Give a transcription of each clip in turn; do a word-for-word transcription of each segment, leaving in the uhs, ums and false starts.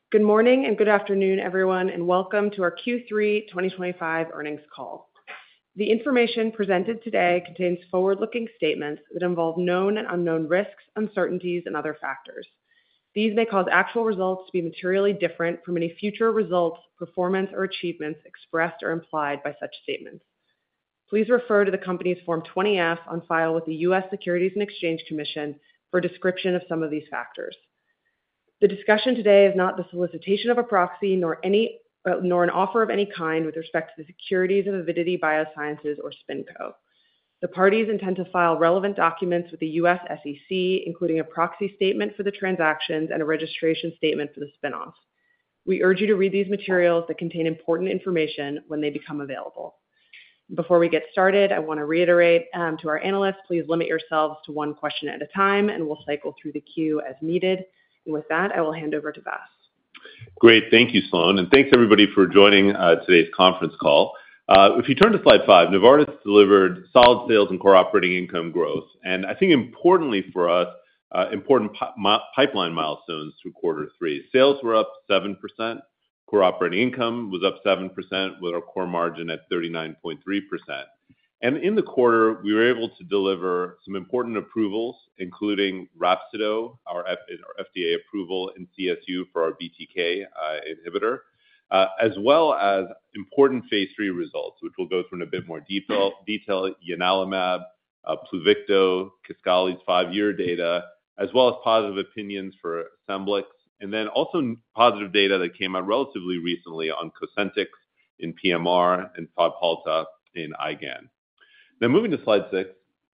Good morning and good afternoon, everyone, and welcome to our Q three twenty twenty-five earnings call. The information presented today contains forward-looking statements that involve known and unknown risks, uncertainties, and other factors. These may cause actual results to be materially different from any future results, performance, or achievements expressed or implied by such statements. Please refer to the company's Form twenty F on file with the U S Securities and Exchange Commission for a description of some of these factors. The discussion today is not the solicitation of a proxy nor any uh, nor an offer of any kind with respect to the securities of Avidity Biosciences or SpinCo. The parties intend to file relevant documents with the U S S E C, including a proxy statement for the transactions and a registration statement for the spinoff. We urge you to read these materials that contain important information when they become available. Before we get started, I want to reiterate um, to our analysts, please limit yourselves to one question at a time, and we'll cycle through the queue as needed. And with that, I will hand over to Vas. Great. Thank you, Sloan. And thanks, everybody, for joining uh, today's conference call. Uh, if you turn to slide five, Novartis delivered solid sales and core operating income growth. And I think importantly for us, uh, important pi- mi- pipeline milestones through quarter three. Sales were up seven percent. Core operating income was up seven percent with our core margin at thirty-nine point three percent. And in the quarter, we were able to deliver some important approvals, including Rapsido, our, F- our F D A approval in C S U for our B T K uh, inhibitor, uh, as well as important phase three results, which we'll go through in a bit more detail, detail ianalumab, uh, Pluvicto, Kisqali's five-year data, as well as positive opinions for Scemblix, and then also positive data that came out relatively recently on Cosentyx in P M R and Fabhalta in IgAN. Now, moving to slide six,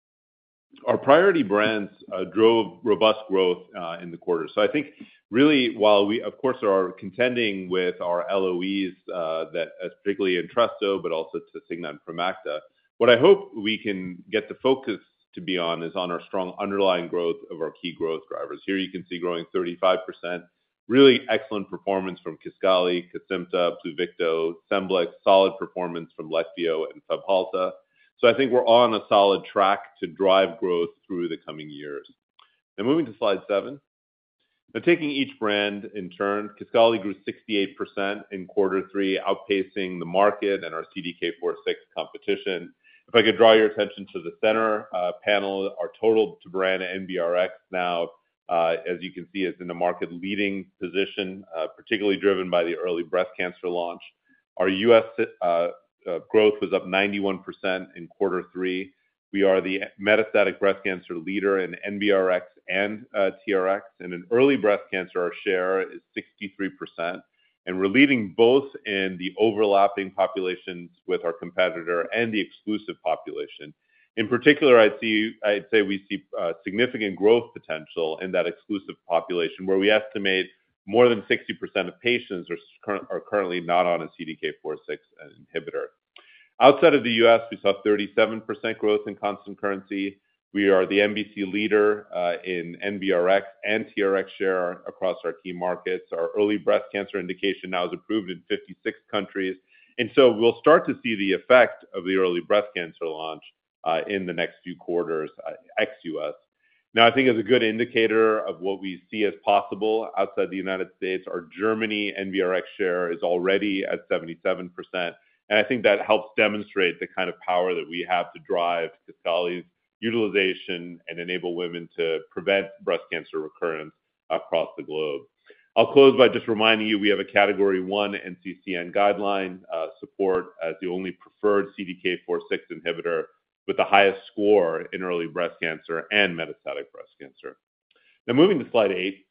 our priority brands uh, drove robust growth uh, in the quarter. So I think really, while we, of course, are contending with our L O Es, uh, that uh, particularly Entresto, but also Tasigna and Promacta, what I hope we can get the focus to be on is on our strong underlying growth of our key growth drivers. Here you can see growing thirty-five percent, really excellent performance from Kisqali, Kesimpta, Pluvicto, Scemblix, solid performance from Leqvio and Fabhalta. So I think we're on a solid track to drive growth through the coming years. Now moving to slide seven. Now taking each brand in turn, Kisqali grew sixty-eight percent in quarter three, outpacing the market and our C D K four six competition. If I could draw your attention to the center uh, panel, our total to brand N B R X now, uh, as you can see, is in the market leading position, uh, particularly driven by the early breast cancer launch. Our U S uh, Uh, growth was up ninety-one percent in quarter three. We are the metastatic breast cancer leader in N B R X and uh, T R X. And in early breast cancer, our share is sixty-three percent. And we're leading both in the overlapping populations with our competitor and the exclusive population. In particular, I'd, see, I'd say we see uh, significant growth potential in that exclusive population, where we estimate more than sixty percent of patients are, are currently not on a C D K four six inhibitor. Outside of the U S, we saw thirty-seven percent growth in constant currency. We are the M B C leader uh, in N B R X and T R X share across our key markets. Our early breast cancer indication now is approved in fifty-six countries. And so we'll start to see the effect of the early breast cancer launch uh, in the next few quarters, uh, ex-U S. Now, I think as a good indicator of what we see as possible outside the United States, our Germany N B R X share is already at seventy-seven percent. And I think that helps demonstrate the kind of power that we have to drive Kisqali's utilization and enable women to prevent breast cancer recurrence across the globe. I'll close by just reminding you we have a Category one N C C N guideline uh, support as the only preferred C D K four six inhibitor with the highest score in early breast cancer and metastatic breast cancer. Now, moving to slide eight,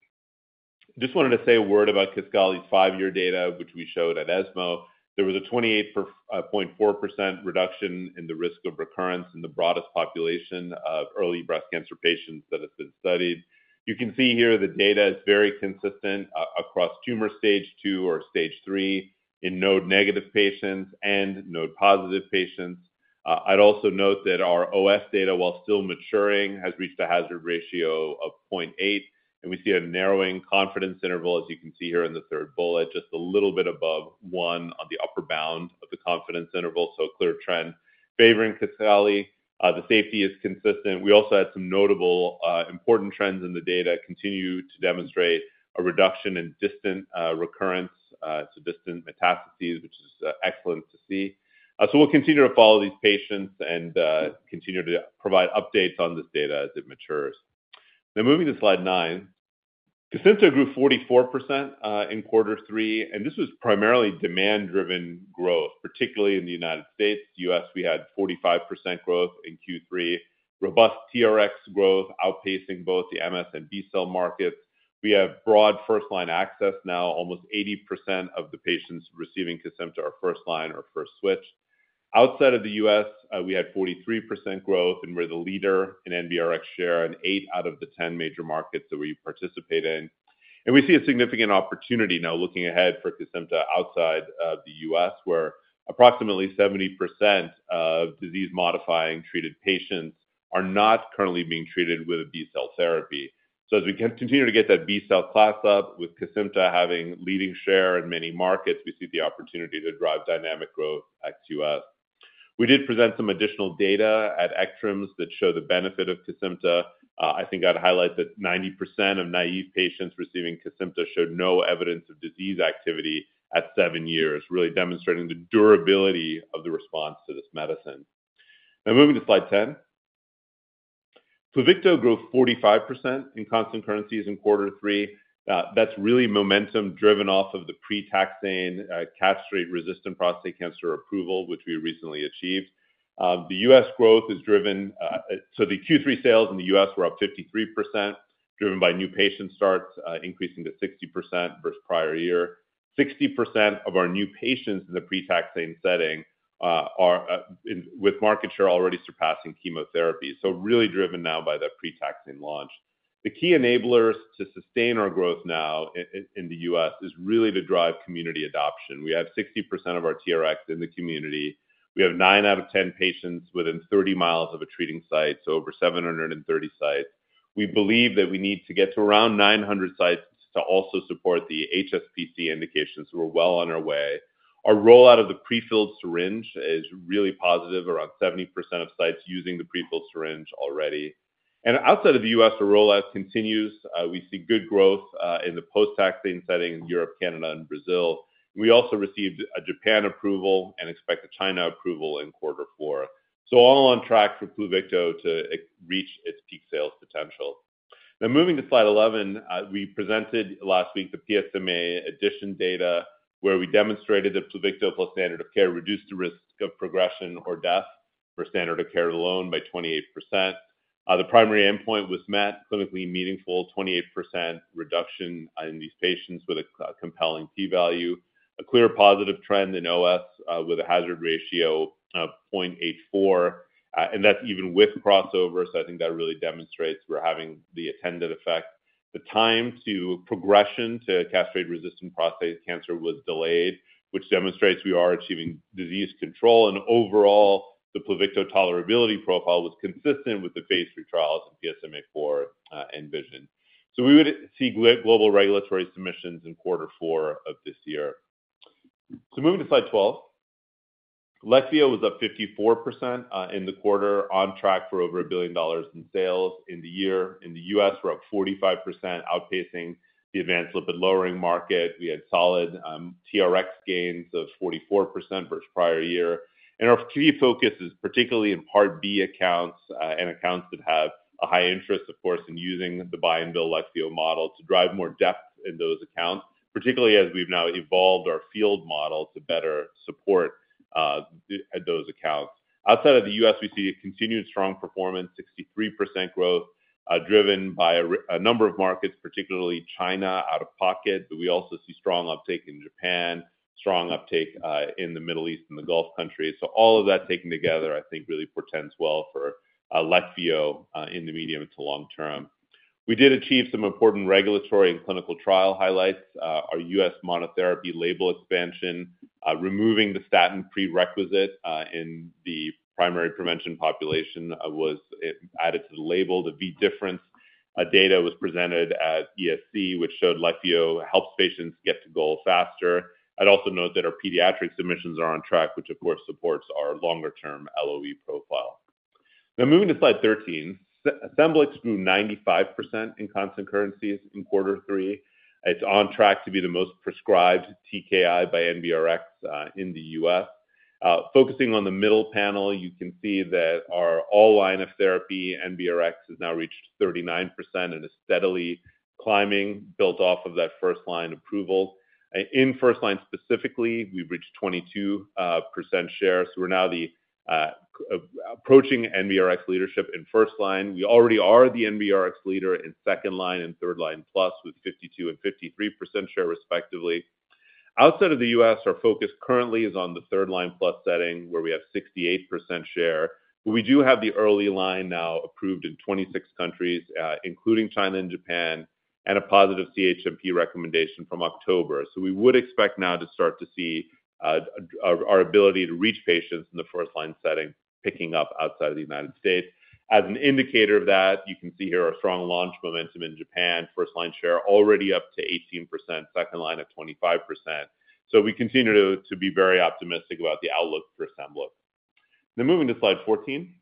just wanted to say a word about Kisqali's five-year data, which we showed at ESMO. There was a twenty-eight point four percent reduction in the risk of recurrence in the broadest population of early breast cancer patients that has been studied. You can see here the data is very consistent uh, across tumor stage two or stage three in node-negative patients and node-positive patients. Uh, I'd also note that our O S data, while still maturing, has reached a hazard ratio of zero point eight, and we see a narrowing confidence interval, as you can see here in the third bullet, just a little bit above one on the upper bound of the confidence interval, so a clear trend favoring Kisqali. Uh, the safety is consistent. We also had some notable uh, important trends in the data continue to demonstrate a reduction in distant uh, recurrence, uh, so distant metastases, which is uh, excellent to see. Uh, so we'll continue to follow these patients and uh, continue to provide updates on this data as it matures. Now moving to slide nine, Kesimpta grew forty-four percent uh, in quarter three, and this was primarily demand-driven growth, particularly in the United States. U S, we had forty-five percent growth in Q three, robust T R X growth outpacing both the M S and B cell markets. We have broad first-line access now. Almost eighty percent of the patients receiving Kesimpta are first-line or first switch. Outside of the U S, uh, we had forty-three percent growth, and we're the leader in N B R X share in eight out of the ten major markets that we participate in. And we see a significant opportunity now looking ahead for Kesimpta outside of the U S, where approximately seventy percent of disease-modifying treated patients are not currently being treated with a B-cell therapy. So as we continue to get that B-cell class up, with Kesimpta having leading share in many markets, we see the opportunity to drive dynamic growth ex U S. We did present some additional data at ECTRIMS that show the benefit of Kesimpta. Uh, I think I'd highlight that ninety percent of naive patients receiving Kesimpta showed no evidence of disease activity at seven years, really demonstrating the durability of the response to this medicine. Now moving to slide ten. Pluvicto grew forty-five percent in constant currencies in quarter three. Uh, that's really momentum driven off of the pre-taxane uh, castrate-resistant prostate cancer approval, which we recently achieved. Uh, the U S growth is driven, uh, so the Q three sales in the U S were up fifty-three percent, driven by new patient starts, uh, increasing to sixty percent versus prior year. sixty percent of our new patients in the pre-taxane setting uh, are uh, in, with market share already surpassing chemotherapy. So really driven now by that pre-taxane launch. The key enablers to sustain our growth now in, in the U S is really to drive community adoption. We have sixty percent of our T R X in the community. We have nine out of ten patients within thirty miles of a treating site, so over seven hundred thirty sites. We believe that we need to get to around nine hundred sites to also support the H S P C indications, so we're well on our way. Our rollout of the prefilled syringe is really positive, around seventy percent of sites using the prefilled syringe already. And outside of the U S, the rollout continues. Uh, we see good growth uh, in the post-taxane setting in Europe, Canada, and Brazil. We also received a Japan approval and expect a China approval in quarter four. So all on track for Pluvicto to reach its peak sales potential. Now moving to slide eleven, uh, we presented last week the P S M A addition data, where we demonstrated that Pluvicto plus standard of care reduced the risk of progression or death for standard of care alone by twenty-eight percent. Uh, the primary endpoint was met, clinically meaningful, twenty-eight percent reduction in these patients with a, a compelling p-value, a clear positive trend in O S uh, with a hazard ratio of zero point eight four, uh, and that's even with crossover, so I think that really demonstrates we're having the attended effect. The time to progression to castrate-resistant prostate cancer was delayed, which demonstrates we are achieving disease control, and overall, the Pluvicto tolerability profile was consistent with the phase three trials in P S M A four uh, and VISION. So we would see global regulatory submissions in quarter four of this year. So moving to slide twelve, Leqvio was up fifty-four percent uh, in the quarter, on track for over a billion dollars in sales in the year. In the U S, we're up forty-five percent, outpacing the advanced lipid lowering market. We had solid um, T R X gains of forty-four percent versus prior year. And our key focus is particularly in Part B accounts uh, and accounts that have a high interest, of course, in using the buy and bill Leqvio model to drive more depth in those accounts, particularly as we've now evolved our field model to better support uh, those accounts. Outside of the U S, we see a continued strong performance, sixty-three percent growth, uh, driven by a, a number of markets, particularly China out of pocket, but we also see strong uptake in Japan, strong uptake uh, in the Middle East and the Gulf countries. So all of that taken together, I think, really portends well for uh, Leqvio uh, in the medium to long term. We did achieve some important regulatory and clinical trial highlights. Uh, our U S monotherapy label expansion, uh, removing the statin prerequisite uh, in the primary prevention population uh, was added to the label. The V difference uh, data was presented at E S C, which showed Leqvio helps patients get to goal faster. I'd also note that our pediatric submissions are on track, which of course supports our longer-term L O E profile. Now moving to slide thirteen, Scemblix grew ninety-five percent in constant currencies in quarter three. It's on track to be the most prescribed T K I by N B R X uh, in the U S. Uh, focusing on the middle panel, you can see that our all line of therapy N B R X has now reached thirty-nine percent and is steadily climbing, built off of that first line approval. In first line specifically, we've reached twenty-two percent share, so we're now the uh, approaching N B R X leadership in first line. We already are the N B R X leader in second line and third line plus with fifty-two and fifty-three percent share respectively. Outside of the U S, our focus currently is on the third line plus setting where we have sixty-eight percent share. But we do have the early line now approved in twenty-six countries, uh, including China and Japan, and a positive C H M P recommendation from October. So we would expect now to start to see uh, our, our ability to reach patients in the first line setting picking up outside of the United States. As an indicator of that, you can see here our strong launch momentum in Japan, first line share already up to eighteen percent, second line at twenty-five percent. So we continue to, to be very optimistic about the outlook for Scemblix. Now moving to slide fourteen.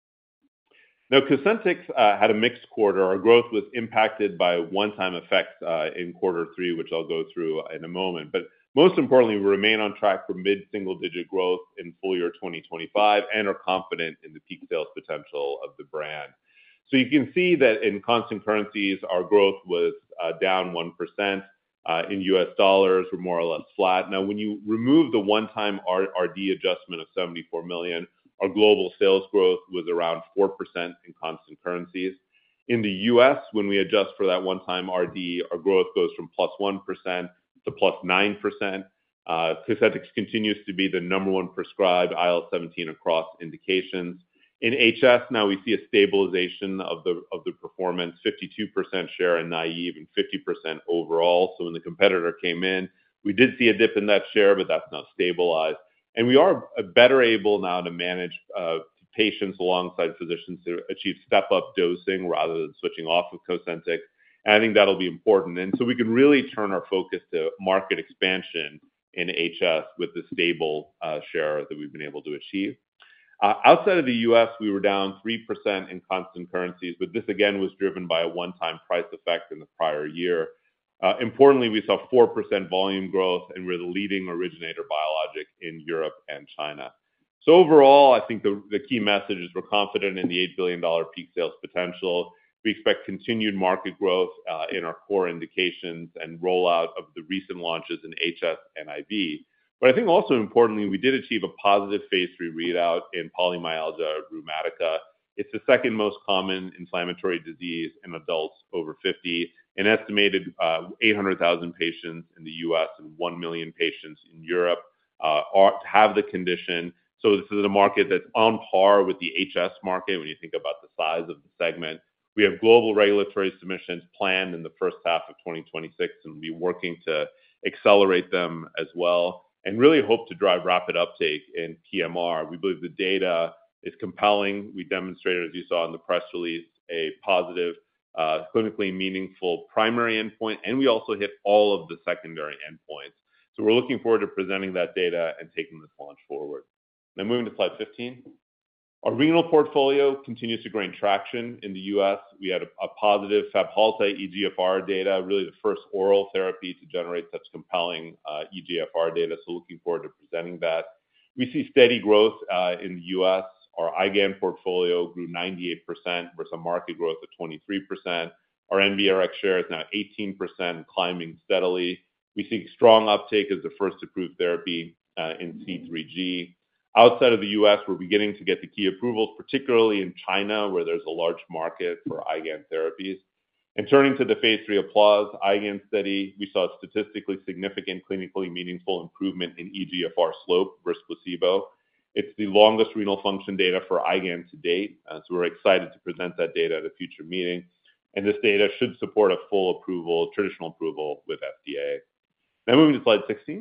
Now, Cosentyx uh, had a mixed quarter. Our growth was impacted by one-time effects uh, in quarter three, which I'll go through in a moment. But most importantly, we remain on track for mid-single-digit growth in full year twenty twenty-five and are confident in the peak sales potential of the brand. So you can see that in constant currencies, our growth was uh, down one percent. Uh, in U S dollars, we're more or less flat. Now, when you remove the one-time R D adjustment of seventy-four million dollars, our global sales growth was around four percent in constant currencies. In the U S, when we adjust for that one-time R D, our growth goes from plus one percent to plus nine percent. Uh, Cosentyx continues to be the number one prescribed I L seventeen across indications. In H S, now we see a stabilization of the of the performance, fifty-two percent share in naive and fifty percent overall. So when the competitor came in, we did see a dip in that share, but that's now stabilized. And we are better able now to manage uh, patients alongside physicians to achieve step-up dosing rather than switching off of Cosentyx. And I think that'll be important. And so we can really turn our focus to market expansion in H S with the stable uh, share that we've been able to achieve. Uh, outside of the U S, we were down three percent in constant currencies, but this again was driven by a one-time price effect in the prior year. Uh, importantly, we saw four percent volume growth, and we're the leading originator biologic in Europe and China. So overall, I think the, the key message is we're confident in the eight billion dollars peak sales potential. We expect continued market growth uh, in our core indications and rollout of the recent launches in H S and I V. But I think also importantly, we did achieve a positive phase three readout in polymyalgia rheumatica. It's the second most common inflammatory disease in adults over fifty. An estimated uh, eight hundred thousand patients in the U S and one million patients in Europe uh, are, have the condition. So this is a market that's on par with the H S market when you think about the size of the segment. We have global regulatory submissions planned in the first half of twenty twenty-six, and we'll be working to accelerate them as well, and really hope to drive rapid uptake in P M R. We believe the data is compelling. We demonstrated, as you saw in the press release, a positive Uh, clinically meaningful primary endpoint, and we also hit all of the secondary endpoints. So we're looking forward to presenting that data and taking this launch forward. Now moving to slide fifteen. Our renal portfolio continues to gain traction in the U S. We had a, a positive Fabhalta E G F R data, really the first oral therapy to generate such compelling uh, E G F R data, so looking forward to presenting that. We see steady growth uh, in the U S. Our IgAN portfolio grew ninety-eight percent versus a market growth of twenty-three percent. Our N B R X share is now eighteen percent, climbing steadily. We see strong uptake as the first approved therapy uh, in C three G. Outside of the U S, we're beginning to get the key approvals, particularly in China, where there's a large market for IgAN therapies. And turning to the phase three Applause IgAN study, we saw statistically significant, clinically meaningful improvement in E G F R slope versus placebo. It's the longest renal function data for IgAN to date, uh, so we're excited to present that data at a future meeting. And this data should support a full approval, traditional approval with F D A. Now moving to slide sixteen.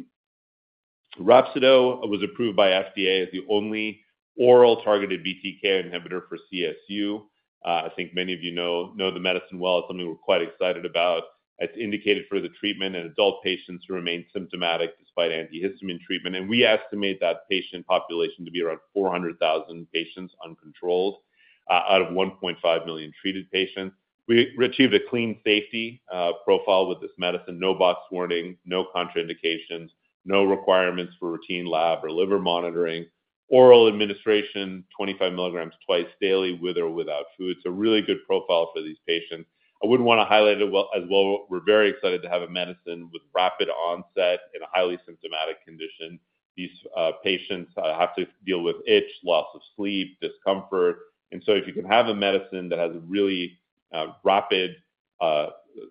Rhapsido was approved by F D A as the only oral targeted B T K inhibitor for C S U. Uh, I think many of you know, know the medicine well. It's something we're quite excited about. It's indicated for the treatment in adult patients who remain symptomatic despite antihistamine treatment. And we estimate that patient population to be around four hundred thousand patients uncontrolled uh, out of one point five million treated patients. We achieved a clean safety uh, profile with this medicine, no box warning, no contraindications, no requirements for routine lab or liver monitoring, oral administration, twenty-five milligrams twice daily with or without food. So really good profile for these patients. I would want to highlight it well, as well. We're very excited to have a medicine with rapid onset in a highly symptomatic condition. These uh, patients uh, have to deal with itch, loss of sleep, discomfort. And so if you can have a medicine that has a really uh, rapid uh,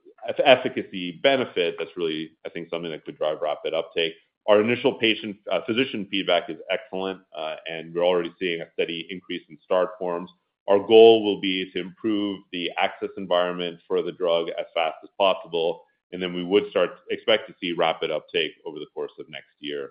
efficacy benefit, that's really, I think, something that could drive rapid uptake. Our initial patient uh, physician feedback is excellent, uh, and we're already seeing a steady increase in start forms. Our goal will be to improve the access environment for the drug as fast as possible, and then we would start expect to see rapid uptake over the course of next year.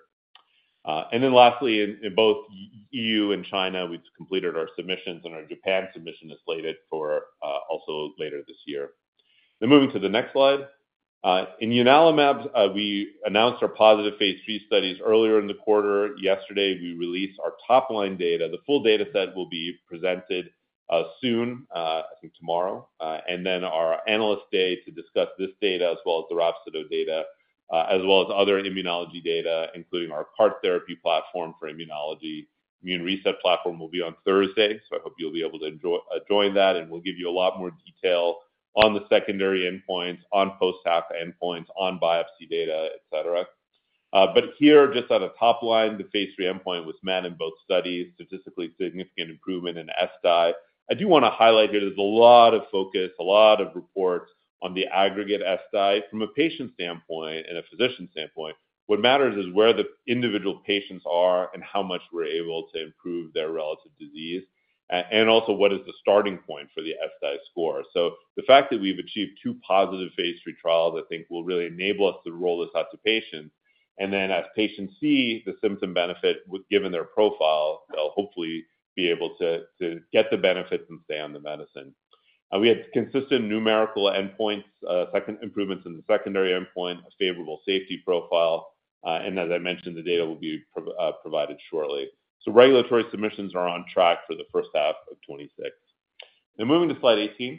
Uh, and then lastly, in, in both E U and China, we've completed our submissions, and our Japan submission is slated for uh, also later this year. Then moving to the next slide. Uh, in ianalumab, uh, we announced our positive phase three studies earlier in the quarter. Yesterday, we released our top-line data. The full data set will be presented uh, soon, uh, I think tomorrow, uh, and then our analyst day to discuss this data as well as the Rhapsido data, uh, as well as other immunology data, including our C A R T therapy platform for immunology. Immune Reset platform will be on Thursday, so I hope you'll be able to enjoy, uh, join that, and we'll give you a lot more detail on the secondary endpoints, on post-hoc endpoints, on biopsy data, et cetera. Uh, but here, just at a top line, the phase three endpoint was met in both studies, statistically significant improvement in S D I. I do want to highlight here, there's a lot of focus, a lot of reports on the aggregate S D I. From a patient standpoint and a physician standpoint, what matters is where the individual patients are and how much we're able to improve their relative disease, and also what is the starting point for the S D I score. So the fact that we've achieved two positive phase three trials, I think, will really enable us to roll this out to patients. And then as patients see the symptom benefit given their profile, they'll hopefully be able to, to get the benefits and stay on the medicine. Uh, we had consistent numerical endpoints, uh, second improvements in the secondary endpoint, a favorable safety profile, uh, and as I mentioned, the data will be pro- uh, provided shortly. So regulatory submissions are on track for the first half of twenty-six. Now moving to slide eighteen.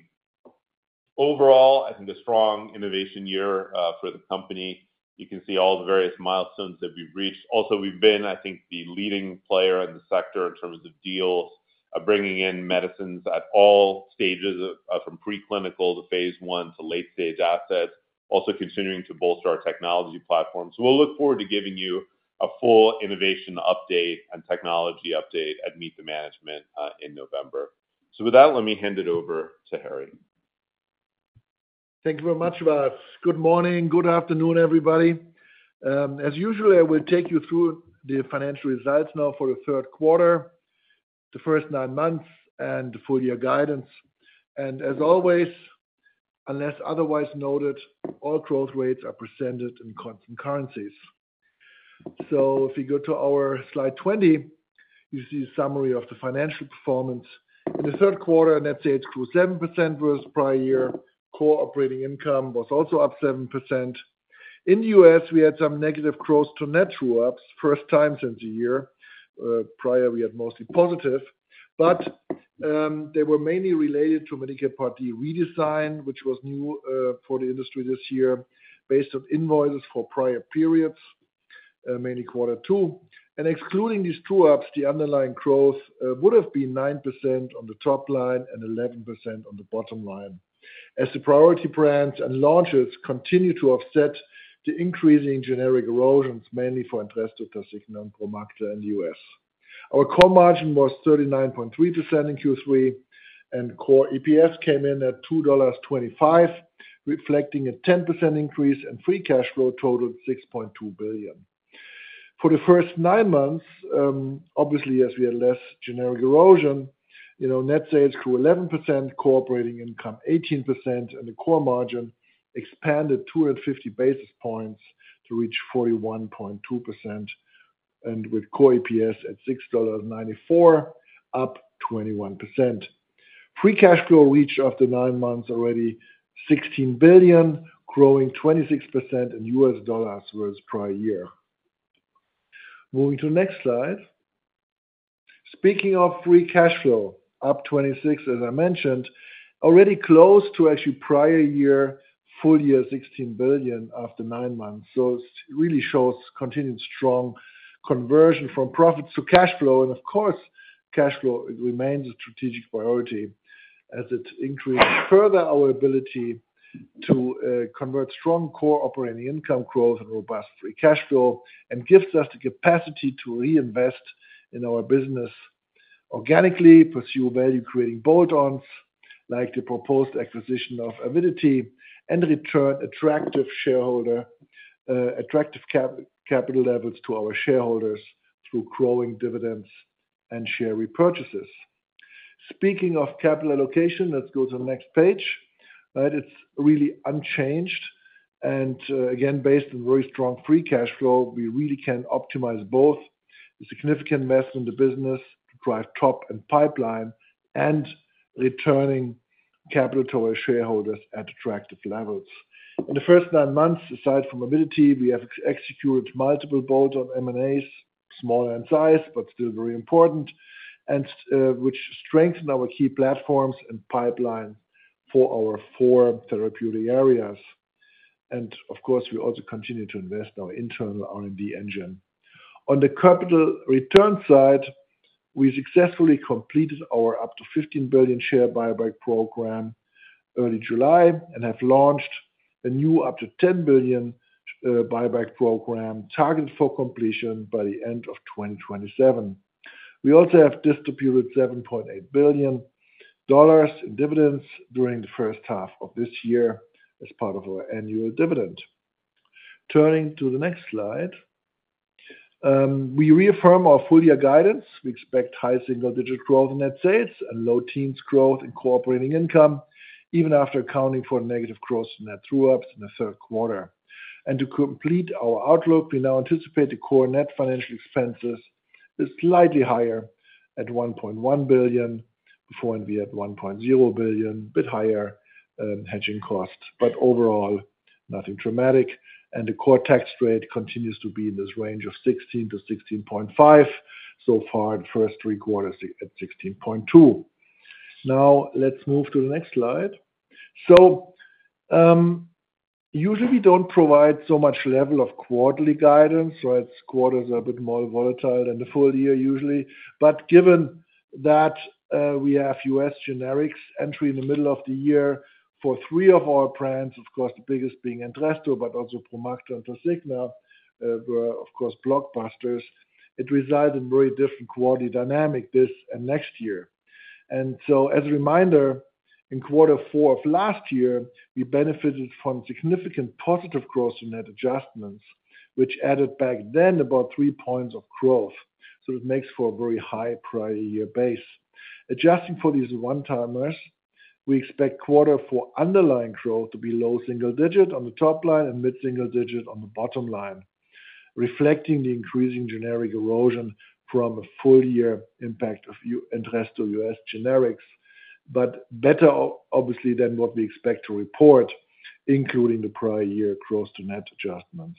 Overall, I think a strong innovation year uh, for the company. You can see all the various milestones that we've reached. Also, we've been, I think, the leading player in the sector in terms of deals, uh, bringing in medicines at all stages, of, uh, from preclinical to phase one to late stage assets, also continuing to bolster our technology platform. So we'll look forward to giving you a full innovation update and technology update at Meet the Management uh, in November. So with that, let me hand it over to Harry. Thank you very much, Vas. Good morning, good afternoon, everybody. Um, as usual, I will take you through the financial results now for the third quarter, the first nine months, and the full year guidance. And as always, unless otherwise noted, all growth rates are presented in constant currencies. So if you go to our slide twenty, you see a summary of the financial performance. In the third quarter, net sales grew seven percent versus prior year. Core operating income was also up seven percent. In the U S, we had some negative growth to net true-ups, first time since a year. Uh, prior, we had mostly positive. But um, they were mainly related to Medicare Part D redesign, which was new uh, for the industry this year, based on invoices for prior periods, uh, mainly quarter two. And excluding these true-ups, the underlying growth uh, would have been nine percent on the top line and eleven percent on the bottom line, as the priority brands and launches continue to offset the increasing generic erosions, mainly for Entresto, Tasigna, and Promacta in the U S. Our core margin was thirty-nine point three percent in Q three, and core E P S came in at two dollars and twenty-five cents, reflecting a ten percent increase, and free cash flow totaled six point two billion dollars. For the first nine months, um, obviously, as we had less generic erosion, you know, net sales grew eleven percent, core operating income eighteen percent, and the core margin expanded two hundred fifty basis points to reach forty-one point two percent, and with core E P S at six dollars and ninety-four cents, up twenty-one percent. Free cash flow reached after nine months already sixteen billion dollars, growing twenty-six percent in U S dollars versus prior year. Moving to the next slide. Speaking of free cash flow, up twenty-six, as I mentioned, already close to actually prior year full year sixteen billion after nine months. So it really shows continued strong conversion from profits to cash flow. And of course, cash flow remains a strategic priority as it increases further our ability to uh, convert strong core operating income growth and robust free cash flow, and gives us the capacity to reinvest in our business organically, pursue value-creating bolt-ons like the proposed acquisition of Avidity, and return attractive shareholder uh, attractive cap- capital levels to our shareholders through growing dividends and share repurchases. Speaking of capital allocation, let's go to the next page. Right, it's really unchanged, and uh, again, based on very strong free cash flow, we really can optimize both the significant investment in the business to drive top and pipeline, and returning capital to our shareholders at attractive levels. In the first nine months, aside from Avidity, we have ex- executed multiple bolt-on M and As, smaller in size but still very important, and uh, which strengthen our key platforms and pipeline for our four therapeutic areas. And of course, we also continue to invest in our internal R and D engine. On the capital return side, we successfully completed our up to fifteen billion share buyback program early July and have launched a new up to ten billion uh, buyback program targeted for completion by the end of twenty twenty-seven. We also have distributed seven point eight billion dollars in dividends during the first half of this year as part of our annual dividend. Turning to the next slide. Um, we reaffirm our full year guidance. We expect high single-digit growth in net sales and low teens growth in core operating income, even after accounting for negative growth in net true-ups in the third quarter. And to complete our outlook, we now anticipate the core net financial expenses is slightly higher at one point one billion dollars, before we had one point zero billion dollars, a bit higher um, hedging costs, but overall nothing dramatic. And the core tax rate continues to be in this range of sixteen to sixteen point five. So far, the first three quarters at sixteen point two. Now, let's move to the next slide. So, um, usually we don't provide so much level of quarterly guidance, right? Quarters are a bit more volatile than the full year usually. But given that uh, we have U S generics entry in the middle of the year, for three of our brands, of course, the biggest being Entresto, but also Promacta and Tasigna, uh, were, of course, blockbusters. It resulted in very different quarterly dynamic this and next year. And so, as a reminder, in quarter four of last year, we benefited from significant positive growth in net adjustments, which added back then about three points of growth. So it makes for a very high prior year base. Adjusting for these one-timers, we expect quarter four underlying growth to be low single digit on the top line and mid single digit on the bottom line, reflecting the increasing generic erosion from a full year impact of Entresto U S generics, but better obviously than what we expect to report, including the prior year gross to net adjustments.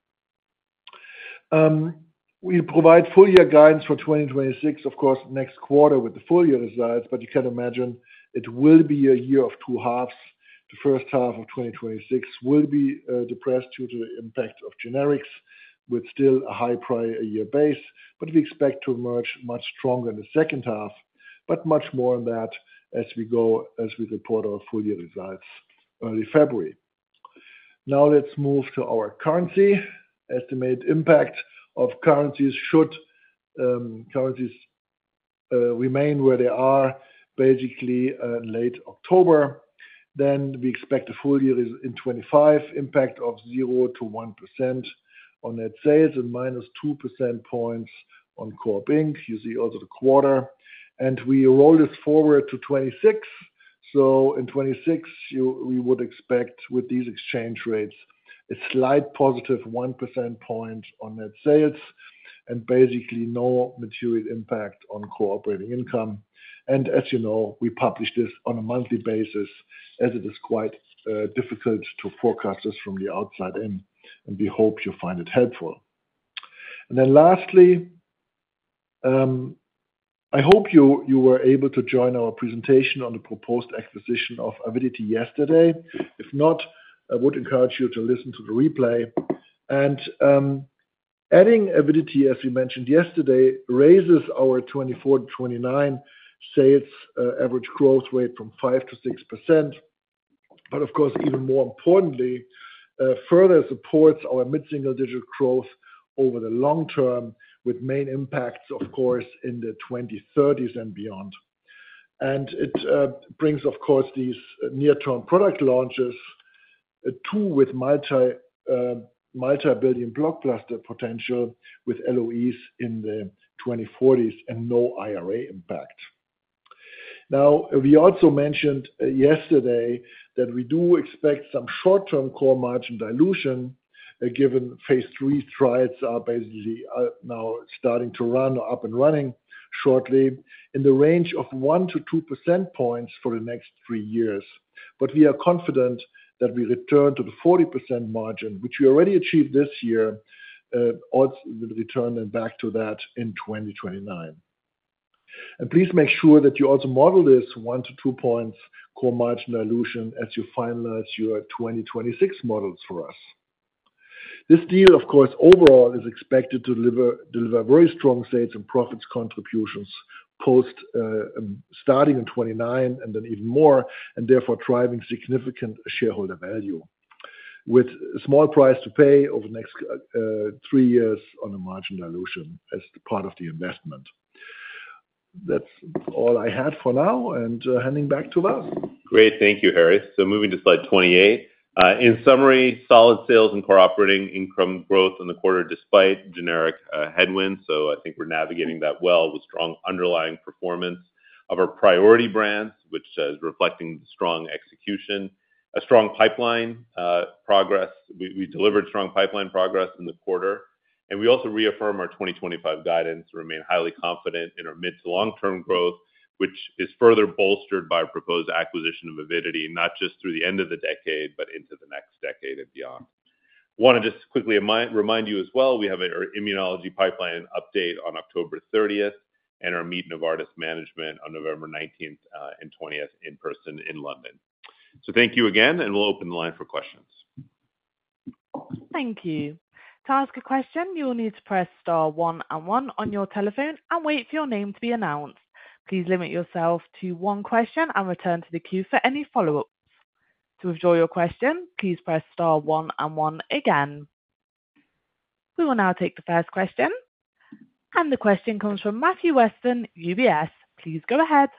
Um, we provide full year guidance for twenty twenty-six, of course, next quarter with the full year results, but you can imagine it will be a year of two halves. The first half of twenty twenty-six will be uh, depressed due to the impact of generics, with still a high prior year base, but we expect to emerge much stronger in the second half, but much more on that as we go, as we report our full year results early February. Now let's move to our currency. Estimated impact of currencies should um, currencies uh, remain where they are, basically uh, late October. Then we expect a full year in twenty-five impact of zero to one percent on net sales and minus two percent points on core Inc. You see also the quarter. And we roll this forward to twenty-six. So in twenty-six, you, we would expect with these exchange rates a slight positive one percent point on net sales and basically no material impact on core operating income. And as you know, we publish this on a monthly basis as it is quite uh, difficult to forecast this from the outside in. And we hope you find it helpful. And then lastly, um, I hope you, you were able to join our presentation on the proposed acquisition of Avidity yesterday. If not, I would encourage you to listen to the replay. And um, adding Avidity, as we mentioned yesterday, raises our twenty-four to twenty-nine sales uh, average growth rate from five to six percent. But of course, even more importantly, uh, further supports our mid-single-digit growth over the long term, with main impacts, of course, in the twenty thirties and beyond. And it uh, brings, of course, these near-term product launches, uh, two with multi, uh, multi-billion blockbuster potential, with L O Es in the twenty forties and no I R A impact. Now, we also mentioned uh, yesterday that we do expect some short-term core margin dilution, uh, given phase three trials are basically uh, now starting to run or up and running shortly, in the range of one to two percent points for the next three years. But we are confident that we return to the forty percent margin, which we already achieved this year, uh, also will return then back to that in twenty twenty-nine. And please make sure that you also model this one to two points core margin dilution as you finalize your twenty twenty-six models for us. This deal, of course, overall is expected to deliver, deliver very strong sales and profits contributions post uh, um, starting in twenty-nine and then even more, and therefore driving significant shareholder value, with a small price to pay over the next uh, three years on a margin dilution as part of the investment. That's all I had for now, and uh, handing back to Vas. Great, thank you, Harry. So moving to slide twenty-eight. Uh, in summary, solid sales and core operating income growth in the quarter despite generic uh, headwinds. So I think we're navigating that well with strong underlying performance of our priority brands, which uh, is reflecting strong execution, a strong pipeline uh, progress. We, we delivered strong pipeline progress in the quarter. And we also reaffirm our twenty twenty-five guidance, remain highly confident in our mid to long-term growth, which is further bolstered by our proposed acquisition of Avidity, not just through the end of the decade, but into the next decade and beyond. Want to just quickly remind you as well, we have our immunology pipeline update on October thirtieth and our Meet Novartis management on November nineteenth uh, and twentieth in person in London. So thank you again, and we'll open the line for questions. Thank you. To ask a question, you will need to press star one and one on your telephone and wait for your name to be announced. Please limit yourself to one question and return to the queue for any follow-ups. To withdraw your question, please press star one and one again. We will now take the first question. And the question comes from Matthew Weston, U B S. Please go ahead.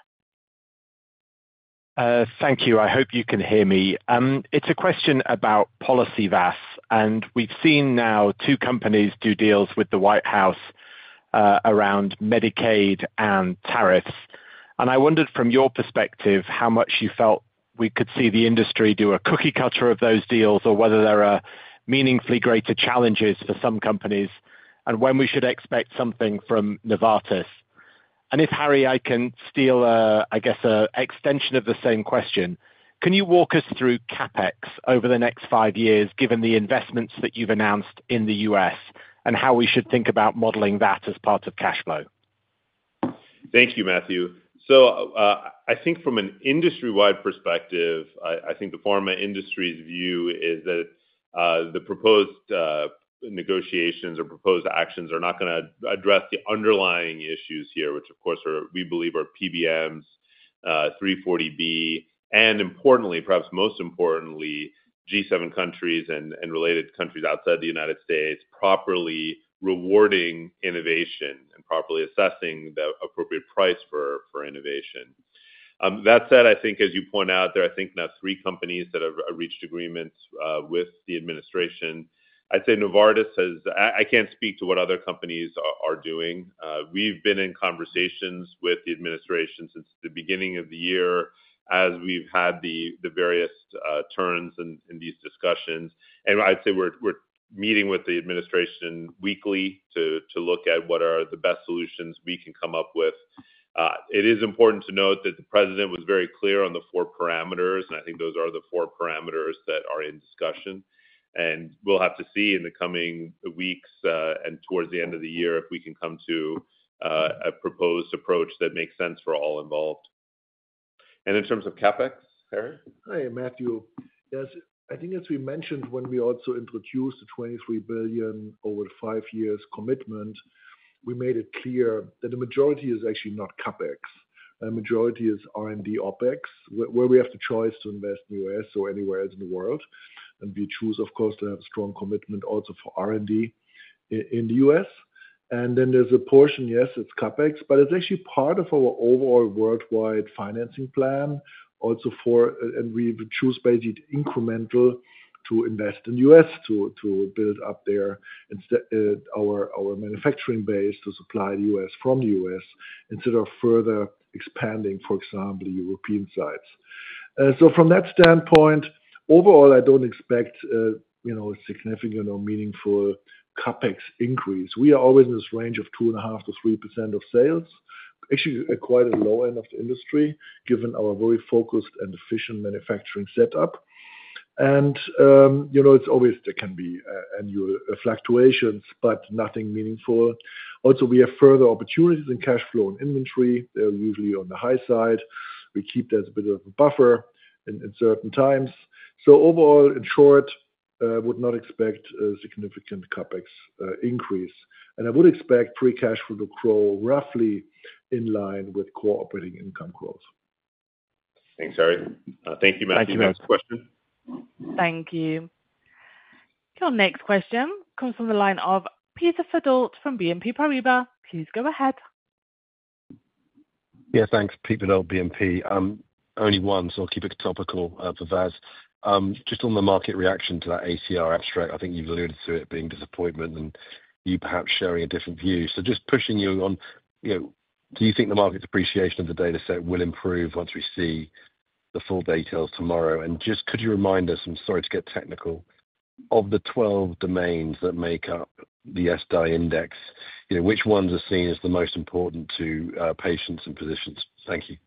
Uh, thank you. I hope you can hear me. Um, it's a question about policy, Vas, and we've seen now two companies do deals with the White House uh, around Medicaid and tariffs. And I wondered from your perspective how much you felt we could see the industry do a cookie cutter of those deals, or whether there are meaningfully greater challenges for some companies, and when we should expect something from Novartis. And if, Harry, I can steal, a, I guess, an extension of the same question, can you walk us through CapEx over the next five years, given the investments that you've announced in the U S, and how we should think about modeling that as part of cash flow? Thank you, Matthew. So uh, I think from an industry-wide perspective, I, I think the pharma industry's view is that uh, the proposed uh, negotiations or proposed actions are not going to address the underlying issues here, which of course are, we believe, are P B Ms, uh, three forty B, and importantly, perhaps most importantly, G seven countries and, and related countries outside the United States properly rewarding innovation and properly assessing the appropriate price for, for innovation. Um, that said, I think, as you point out, there are, I think, now three companies that have reached agreements uh, with the administration. I'd say Novartis has, I, I can't speak to what other companies are, are doing. Uh, we've been in conversations with the administration since the beginning of the year as we've had the, the various uh, turns in, in these discussions. And I'd say we're, we're meeting with the administration weekly to, to look at what are the best solutions we can come up with. Uh, it is important to note that the president was very clear on the four parameters, and I think those are the four parameters that are in discussion. And we'll have to see in the coming weeks uh, and towards the end of the year if we can come to uh, a proposed approach that makes sense for all involved. And in terms of CapEx, Harry? Hey, Matthew. Yes, I think as we mentioned when we also introduced the twenty-three billion over five years commitment, we made it clear that the majority is actually not CapEx. The majority is R and D OpEx, where we have the choice to invest in the U S or anywhere else in the world. And we choose, of course, to have a strong commitment also for R and D in the U S. And then there's a portion, yes, it's CapEx, but it's actually part of our overall worldwide financing plan. Also for, and we choose basically incremental to invest in the U S to, to build up there instead uh, our our manufacturing base to supply the U S from the U S instead of further expanding, for example, the European sites. Uh, so from that standpoint, overall, I don't expect uh, you know a significant or meaningful CapEx increase. We are always in this range of two and a half to three percent of sales. Actually, at quite a low end of the industry, given our very focused and efficient manufacturing setup. And, um, you know, it's always, there can be uh, annual uh, fluctuations, but nothing meaningful. Also, we have further opportunities in cash flow and inventory. They're usually on the high side. We keep that as a bit of a buffer in, in certain times. So overall, in short, I uh, would not expect a significant CapEx uh, increase. And I would expect free cash flow to grow roughly in line with core operating income growth. Thanks, Harry. Uh, thank you, Matthew. Thank you, Next question. Thank you. Your next question comes from the line of Peter Verdult from B N P Paribas. Please go ahead. Yeah, thanks. Peter Verdult, B N P. Um, only one, so I'll keep it topical uh, for Vas. Um, just on the market reaction to that A C R abstract, I think you've alluded to it being disappointment and you perhaps sharing a different view. So just pushing you on, you know, do you think the market's appreciation of the data set will improve once we see the full details tomorrow? And just could you remind us, I'm sorry to get technical, of the twelve domains that make up the S D I index, you know, which ones are seen as the most important to uh, patients and physicians? Thank you.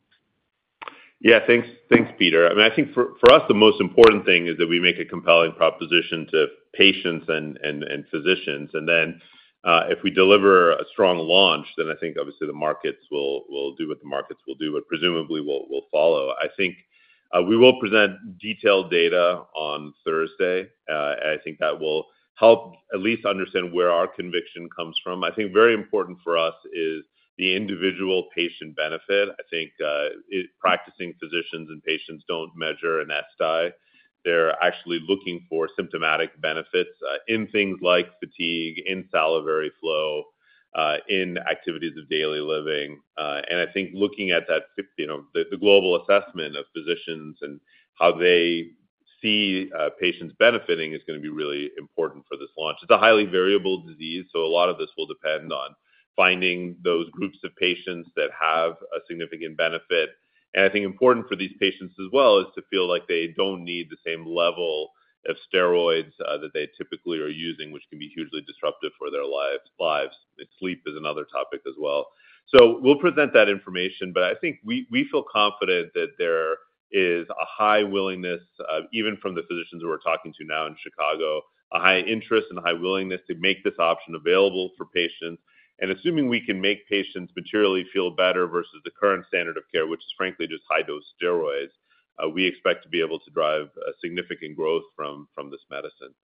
Yeah, thanks, thanks, Peter. I mean, I think for, for us, the most important thing is that we make a compelling proposition to patients and, and, and physicians. And then uh, if we deliver a strong launch, then I think obviously the markets will, will do what the markets will do, but presumably will, will follow. I think uh, we will present detailed data on Thursday. Uh, and I think that will help at least understand where our conviction comes from. I think very important for us is the individual patient benefit. I think uh, it, practicing physicians and patients don't measure an S D I. They're actually looking for symptomatic benefits uh, in things like fatigue, in salivary flow, uh, in activities of daily living. Uh, and I think looking at that, you know, the, the global assessment of physicians and how they see uh, patients benefiting is going to be really important for this launch. It's a highly variable disease, so a lot of this will depend on finding those groups of patients that have a significant benefit. And I think important for these patients as well is to feel like they don't need the same level of steroids uh, that they typically are using, which can be hugely disruptive for their lives. lives. Sleep is another topic as well. So we'll present that information, but I think we, we feel confident that there is a high willingness, uh, even from the physicians who we're talking to now in Chicago, a high interest and a high willingness to make this option available for patients. And assuming we can make patients materially feel better versus the current standard of care, which is frankly just high-dose steroids, uh, we expect to be able to drive a significant growth from, from this medicine.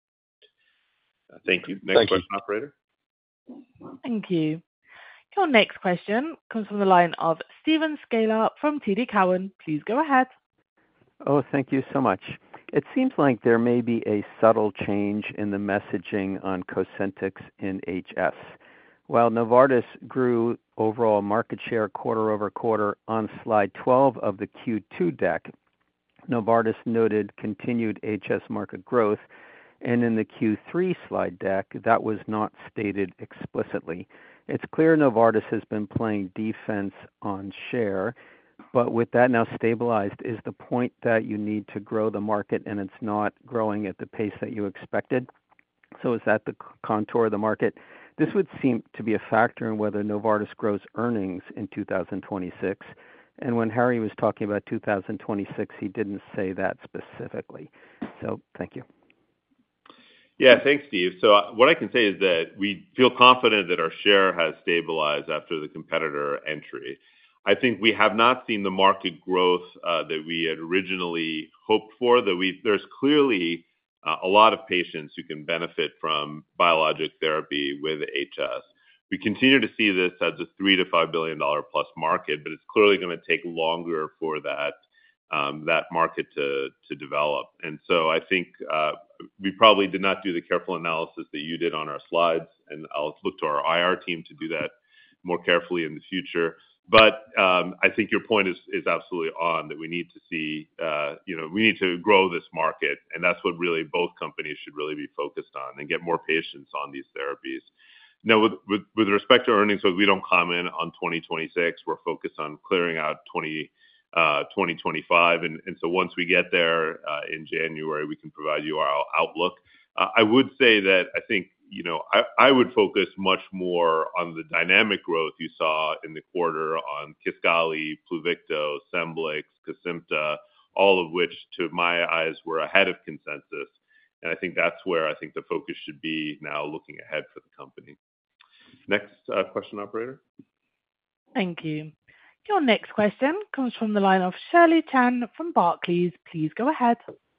Uh, thank you. Next Thank question, you. operator. Thank you. Your next question comes from the line of Steven Scala from T D Cowen. Please go ahead. Oh, thank you so much. It seems like there may be a subtle change in the messaging on Cosentyx in H S. While Novartis grew overall market share quarter over quarter on slide twelve of the Q two deck, Novartis noted continued H S market growth, and in the Q three slide deck, that was not stated explicitly. It's clear Novartis has been playing defense on share, but with that now stabilized, is the point that you need to grow the market and it's not growing at the pace that you expected? So is that the contour of the market? This would seem to be a factor in whether Novartis grows earnings in two thousand twenty-six. And when Harry was talking about two thousand twenty-six, he didn't say that specifically. So thank you. Yeah, thanks, Steve. So what I can say is that we feel confident that our share has stabilized after the competitor entry. I think we have not seen the market growth uh, that we had originally hoped for. That we there's clearly uh, a lot of patients who can benefit from biologic therapy with H S. We continue to see this as a three to five billion dollar plus market, but it's clearly going to take longer for that um, that market to to develop. And so I think uh, we probably did not do the careful analysis that you did on our slides, and I'll look to our I R team to do that more carefully in the future. But um, I think your point is is absolutely on, that we need to see, uh, you know, we need to grow this market, and that's what really both companies should really be focused on, and get more patients on these therapies. Now, with, with, with respect to earnings, so we don't comment on twenty twenty-six. We're focused on clearing out twenty twenty-five, and, and so once we get there uh, in January, we can provide you our outlook. Uh, I would say that I think, you know, I, I would focus much more on the dynamic growth you saw in the quarter on Kisqali, Pluvicto, Scemblix, Kesimpta, all of which, to my eyes, were ahead of consensus. And I think that's where I think the focus should be now, looking ahead for the company. Next uh, question, operator. Thank you. Your next question comes from the line of Shirley Chan from Barclays. Please go ahead.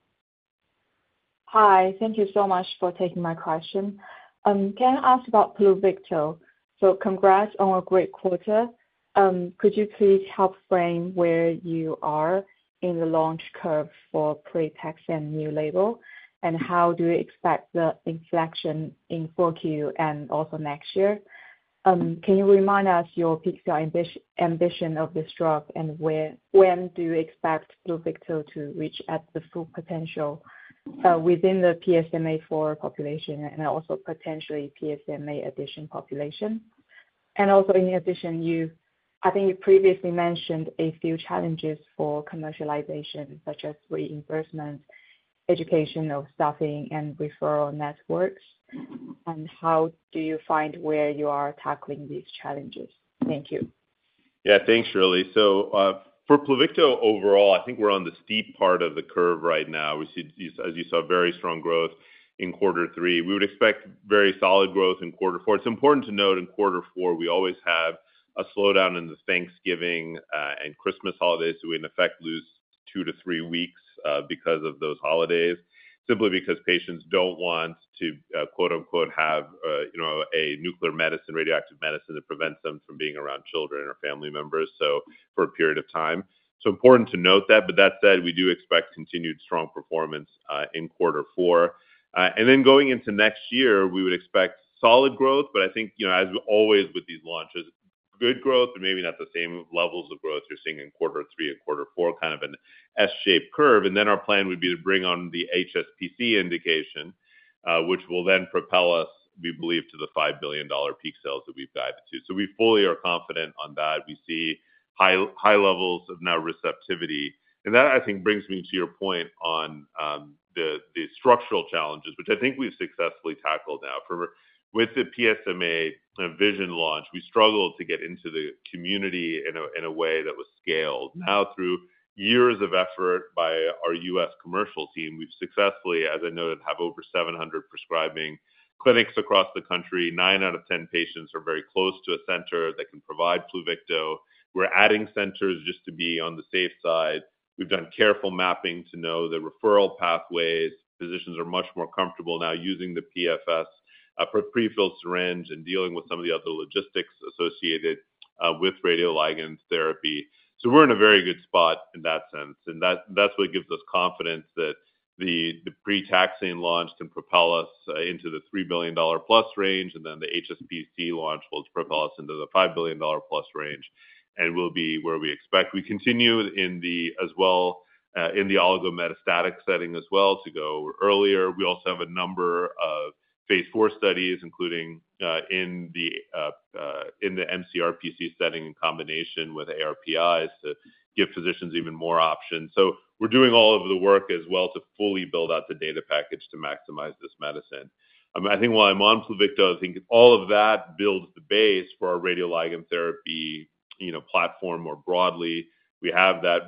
Hi, thank you so much for taking my question. Um, can I ask about Pluvicto? So congrats on a great quarter. Um, could you please help frame where you are in the launch curve for pre-taxane new label, and how do you expect the inflection in four Q and also next year? Um, can you remind us your peak sale ambition, ambition of this drug, and where, when do you expect Pluvicto to reach at the full potential uh, within the P S M A four population, and also potentially P S M A addition population? And also, in addition, you, I think you previously mentioned a few challenges for commercialization, such as reimbursement, education of staffing, and referral networks. And how do you find where you are tackling these challenges? Thank you. Yeah, thanks, Shirley. So uh, for Pluvicto overall, I think we're on the steep part of the curve right now. We see, as you saw, very strong growth in quarter three. We would expect very solid growth in quarter four. It's important to note in quarter four, we always have a slowdown in the Thanksgiving uh, and Christmas holidays, so we in effect lose two to three weeks uh, because of those holidays, simply because patients don't want to, uh, quote unquote, have, uh, you know, a nuclear medicine, radioactive medicine that prevents them from being around children or family members. So for a period of time. So important to note that, but that said, we do expect continued strong performance uh, in quarter four. Uh, and then going into next year, we would expect solid growth, but I think, you know, as always with these launches, good growth, but maybe not the same levels of growth you're seeing in quarter three and quarter four, kind of an S-shaped curve. And then our plan would be to bring on the H S P C indication, uh, which will then propel us, we believe, to the five billion dollars peak sales that we've guided to. So we fully are confident on that. We see high high levels of now receptivity. And that, I think, brings me to your point on um, the, the structural challenges, which I think we've successfully tackled now. For With the P S M A Vision launch, we struggled to get into the community in a, in a way that was scaled. Now, through years of effort by our U S commercial team, we've successfully, as I noted, have over seven hundred prescribing clinics across the country. Nine out of ten patients are very close to a center that can provide Pluvicto. We're adding centers just to be on the safe side. We've done careful mapping to know the referral pathways. Physicians are much more comfortable now using the P F S uh, for prefilled syringe and dealing with some of the other logistics associated uh, with radioligand therapy. So we're in a very good spot in that sense, and that that's what gives us confidence that the the pre-taxane launch can propel us uh, into the three billion dollars plus range, and then the H S P C launch will propel us into the five billion dollars plus range, and we'll be where we expect. We continue in the as well uh, in the oligometastatic setting as well to go earlier. We also have a number of phase four studies, including uh, in the uh, uh, in the M C R P C setting in combination with A R P Is to give physicians even more options. So we're doing all of the work as well to fully build out the data package to maximize this medicine. Um, I think while I'm on Pluvicto, I think all of that builds the base for our radioligand therapy, you know, platform more broadly. We have that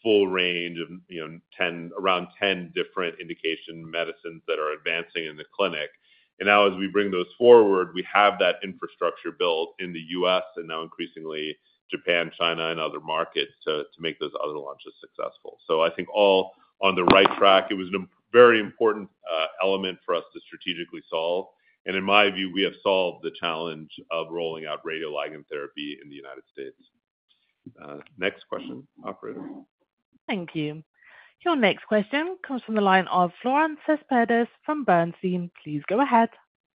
full range of, you know, ten, around ten different indication medicines that are advancing in the clinic. And now as we bring those forward, we have that infrastructure built in the U S and now increasingly Japan, China, and other markets to, to make those other launches successful. So I think all on the right track. It was a very important uh, element for us to strategically solve. And in my view, we have solved the challenge of rolling out radioligand therapy in the United States. Uh, next question, operator. Thank you. Your next question comes from the line of Florent Cespedes from Bernstein. Please go ahead.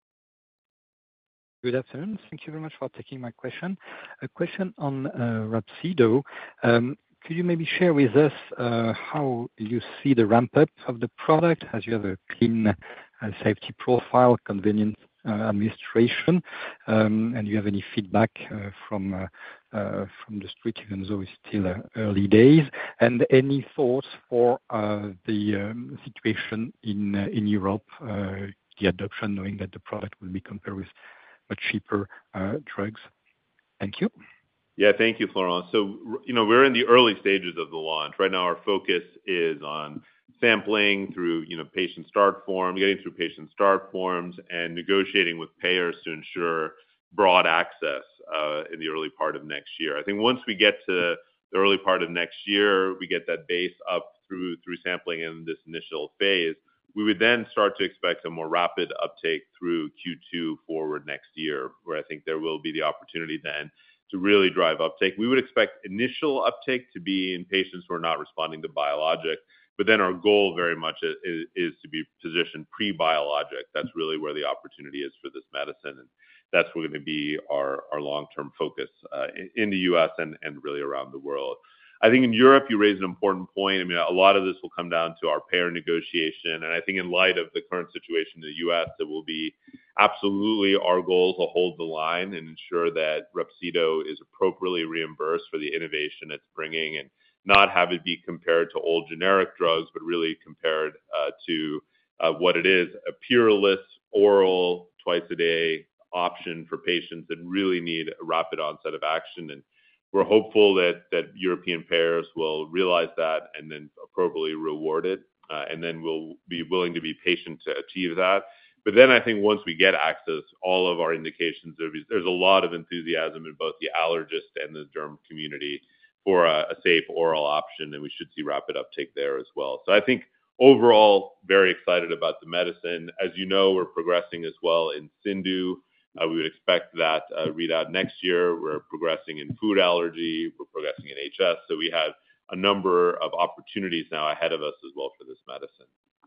Good afternoon. Thank you very much for taking my question. A question on uh, Rhapsido. Um, could you maybe share with us uh, how you see the ramp-up of the product, as you have a clean uh, safety profile, convenient uh, administration, um, and you have any feedback uh, from uh, uh, from the street, even though it's still uh, early days, and any thoughts for uh, the um, situation in uh, in Europe, uh, the adoption, knowing that the product will be compared with much cheaper uh, drugs. Thank you. Yeah, thank you, Florent. So, you know, we're in the early stages of the launch. Right now, our focus is on sampling through, you know, patient start forms, getting through patient start forms, and negotiating with payers to ensure broad access uh, in the early part of next year. I think once we get to the early part of next year, we get that base up through through sampling in this initial phase, we would then start to expect a more rapid uptake through Q two forward next year, where I think there will be the opportunity then to really drive uptake. We would expect initial uptake to be in patients who are not responding to biologic, but then our goal very much is, is to be positioned pre-biologic. That's really where the opportunity is for this medicine, and that's going to be our, our long-term focus uh, in, in the U S and, and really around the world. I think in Europe, you raise an important point. I mean, a lot of this will come down to our payer negotiation. And I think in light of the current situation in the U S, it will be absolutely our goal to hold the line and ensure that Rhapsido is appropriately reimbursed for the innovation it's bringing, and not have it be compared to old generic drugs, but really compared uh, to uh, what it is, a peerless oral twice a day option for patients that really need a rapid onset of action. And we're hopeful that that European payers will realize that and then appropriately reward it, uh, and then we'll be willing to be patient to achieve that. But then I think once we get access, all of our indications, there's a lot of enthusiasm in both the allergist and the derm community for a, a safe oral option, and we should see rapid uptake there as well. So I think overall, very excited about the medicine. As you know, we're progressing as well in CIndU. Uh, we would expect that uh, readout next year. We're progressing in food allergy. We're progressing in H S. So we have a number of opportunities now ahead of us as well for this medicine.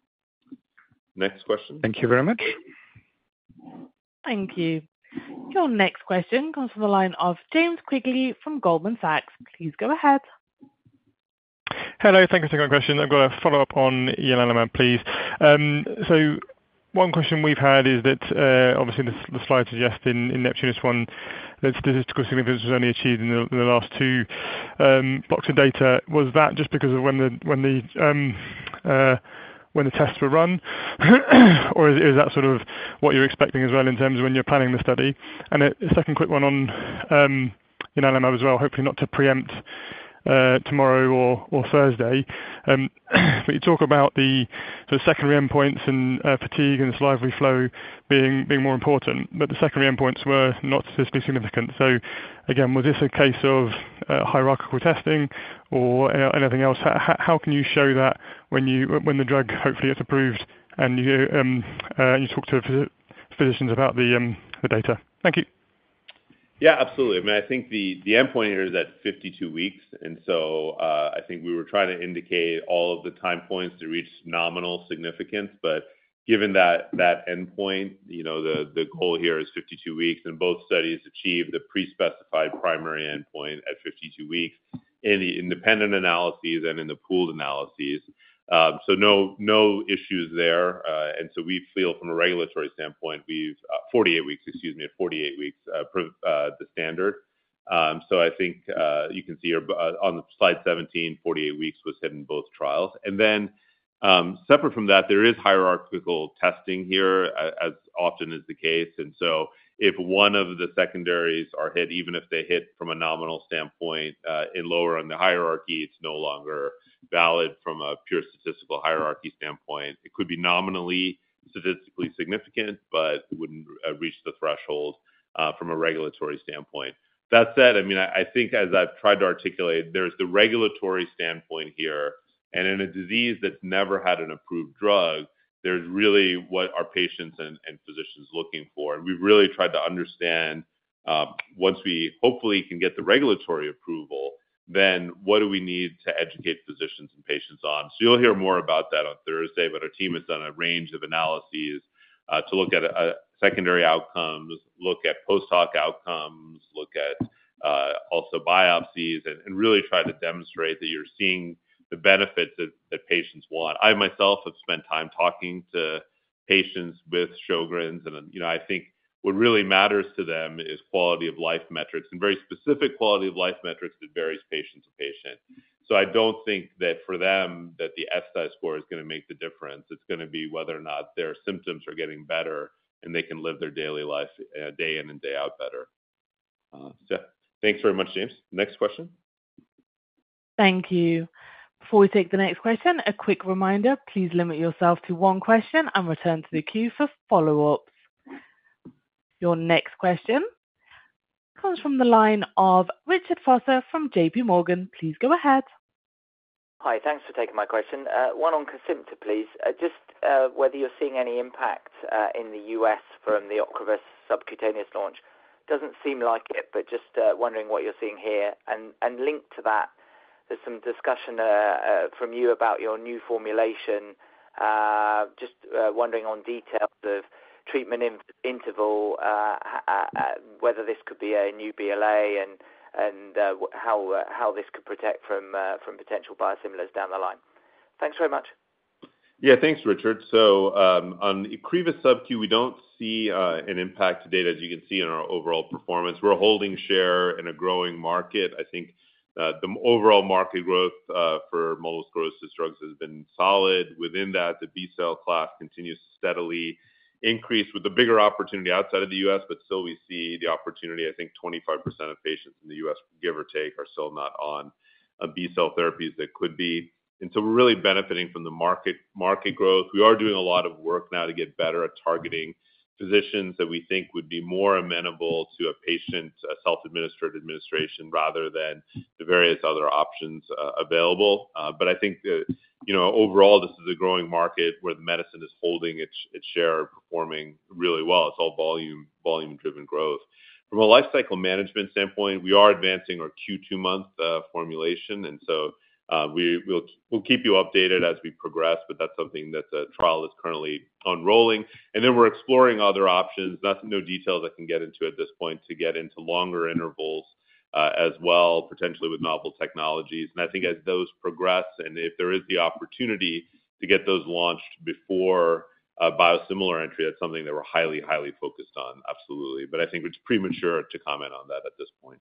Next question. Thank you very much. Thank you. Your next question comes from the line of James Quigley from Goldman Sachs. Please go ahead. Hello, thank you for taking my question. I've got a follow-up on ianalumab, please. Um, so one question we've had is that uh, obviously the, the slide suggests in, in Neptunus one that statistical significance was only achieved in the, in the last two um, blocks of data. Was that just because of when the when the um, uh, when the tests were run, or is, is that sort of what you're expecting as well in terms of when you're planning the study? And a, a second quick one on um, ianalumab as well, hopefully not to preempt uh, tomorrow or, or Thursday. Um, but you talk about the sort of secondary endpoints and uh, fatigue and salivary flow being being more important, but the secondary endpoints were not statistically significant. So again, was this a case of uh, hierarchical testing or anything else? How, how can you show that when you when the drug hopefully gets approved and you um, uh, you talk to phys- physicians about the um, the data? Thank you. Yeah, absolutely. I mean, I think the, the endpoint here is at fifty-two weeks. And so uh, I think we were trying to indicate all of the time points to reach nominal significance. But given that that endpoint, you know, the, the goal here is fifty-two weeks, and both studies achieved the pre-specified primary endpoint at fifty-two weeks in the independent analyses and in the pooled analyses. Um, so no no issues there, uh, and so we feel from a regulatory standpoint, we've uh, forty-eight weeks, excuse me, at forty-eight weeks, uh, uh, the standard. Um, so I think uh, you can see here uh, on slide seventeen, forty-eight weeks was hit in both trials. And then um, separate from that, there is hierarchical testing here, uh, as often is the case. And so if one of the secondaries are hit, even if they hit from a nominal standpoint uh, in lower on the hierarchy, it's no longer valid from a pure statistical hierarchy standpoint. It could be nominally statistically significant, but wouldn't uh, reach the threshold uh, from a regulatory standpoint. That said, I mean, I, I think as I've tried to articulate, there's the regulatory standpoint here, and in a disease that's never had an approved drug, there's really what our patients and, and physicians looking for. And we've really tried to understand, um, once we hopefully can get the regulatory approval, then what do we need to educate physicians and patients on? So you'll hear more about that on Thursday, but our team has done a range of analyses uh, to look at uh, secondary outcomes, look at post-hoc outcomes, look at uh, also biopsies, and, and really try to demonstrate that you're seeing the benefits that, that patients want. I myself have spent time talking to patients with Sjogren's, and you know, I think what really matters to them is quality of life metrics, and very specific quality of life metrics that varies patient to patient. So I don't think that for them that the S D I score is going to make the difference. It's going to be whether or not their symptoms are getting better and they can live their daily life uh, day in and day out better. Uh, so thanks very much, James. Next question. Thank you. Before we take the next question, a quick reminder, please limit yourself to one question and return to the queue for follow-ups. Your next question comes from the line of Richard Vosser from J P Morgan. Please go ahead. Hi, thanks for taking my question. Uh, one on Kesimpta, please. Uh, just uh, whether you're seeing any impact uh, in the U S from the Ocrevus subcutaneous launch. Doesn't seem like it, but just uh, wondering what you're seeing here. And, and linked to that, there's some discussion uh, uh, from you about your new formulation. Uh, just uh, wondering on details of treatment in, interval, uh, uh, uh, whether this could be a new B L A and and uh, how uh, how this could protect from uh, from potential biosimilars down the line. Thanks very much. Yeah, thanks, Richard. So um, on Ocrevus subQ, we don't see uh, an impact to date, as you can see in our overall performance. We're holding share in a growing market. I think uh, the overall market growth uh, for multiple sclerosis drugs has been solid. Within that, the B-cell class continues to steadily increase with the bigger opportunity outside of the U S, but still we see the opportunity. I think twenty-five percent of patients in the U S, give or take, are still not on uh, B-cell therapies that could be. And so we're really benefiting from the market market growth. We are doing a lot of work now to get better at targeting physicians that we think would be more amenable to a patient uh, self-administered administration rather than the various other options uh, available. Uh, but I think that, you know, overall, this is a growing market where the medicine is holding its its share, performing really well. It's all volume volume driven growth. From a life cycle management standpoint, we are advancing our Q two month uh, formulation, and so uh, we will we'll keep you updated as we progress. But that's something that the trial is currently unrolling, and then we're exploring other options. Not no details I can get into at this point to get into longer intervals. Uh, as well, potentially with novel technologies. And I think as those progress, and if there is the opportunity to get those launched before uh, biosimilar entry, that's something that we're highly, highly focused on, absolutely. But I think it's premature to comment on that at this point.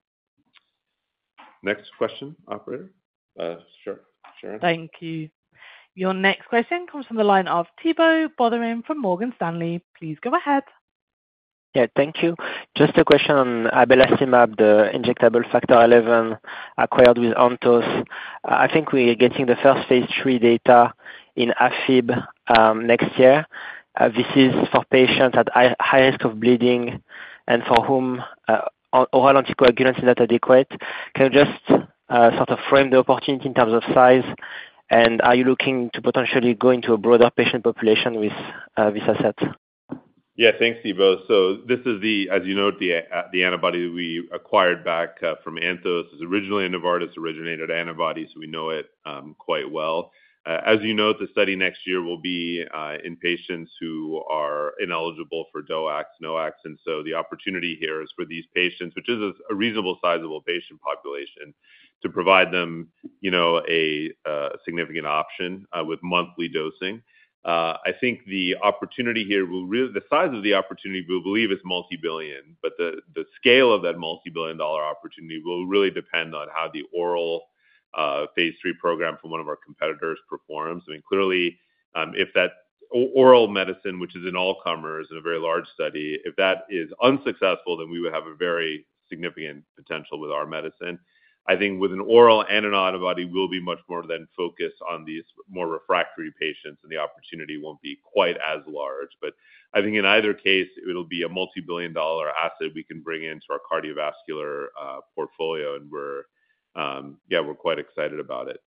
Next question, operator. Uh, sure, Sharon. Thank you. Your next question comes from the line of Thibault Boutherin from Morgan Stanley. Please go ahead. Yeah, thank you. Just a question on abelacimab, the injectable factor eleven acquired with Anthos. I think we're getting the first phase three data in A F I B um, next year. Uh, this is for patients at high, high risk of bleeding and for whom uh, oral anticoagulant is not adequate. Can you just uh, sort of frame the opportunity in terms of size? And are you looking to potentially go into a broader patient population with uh, this asset? Yeah, thanks, Thibault. So this is the, as you note, the uh, the antibody that we acquired back uh, from Anthos. It's originally a Novartis-originated antibody, so we know it um, quite well. Uh, as you note, the study next year will be uh, in patients who are ineligible for D O A Cs, NOACs, and so the opportunity here is for these patients, which is a, a reasonable sizable patient population, to provide them, you know, a, a significant option uh, with monthly dosing. Uh, I think the opportunity here will really, the size of the opportunity we believe is multi-billion, but the, the scale of that multi-billion dollar opportunity will really depend on how the oral uh, phase three program from one of our competitors performs. I mean, clearly, um, if that oral medicine, which is in all comers in a very large study, if that is unsuccessful, then we would have a very significant potential with our medicine. I think with an oral and an antibody, we'll be much more then focused on these more refractory patients, and the opportunity won't be quite as large. But I think in either case, it'll be a multi-billion dollar asset we can bring into our cardiovascular uh, portfolio, and we're, um, yeah, we're quite excited about it.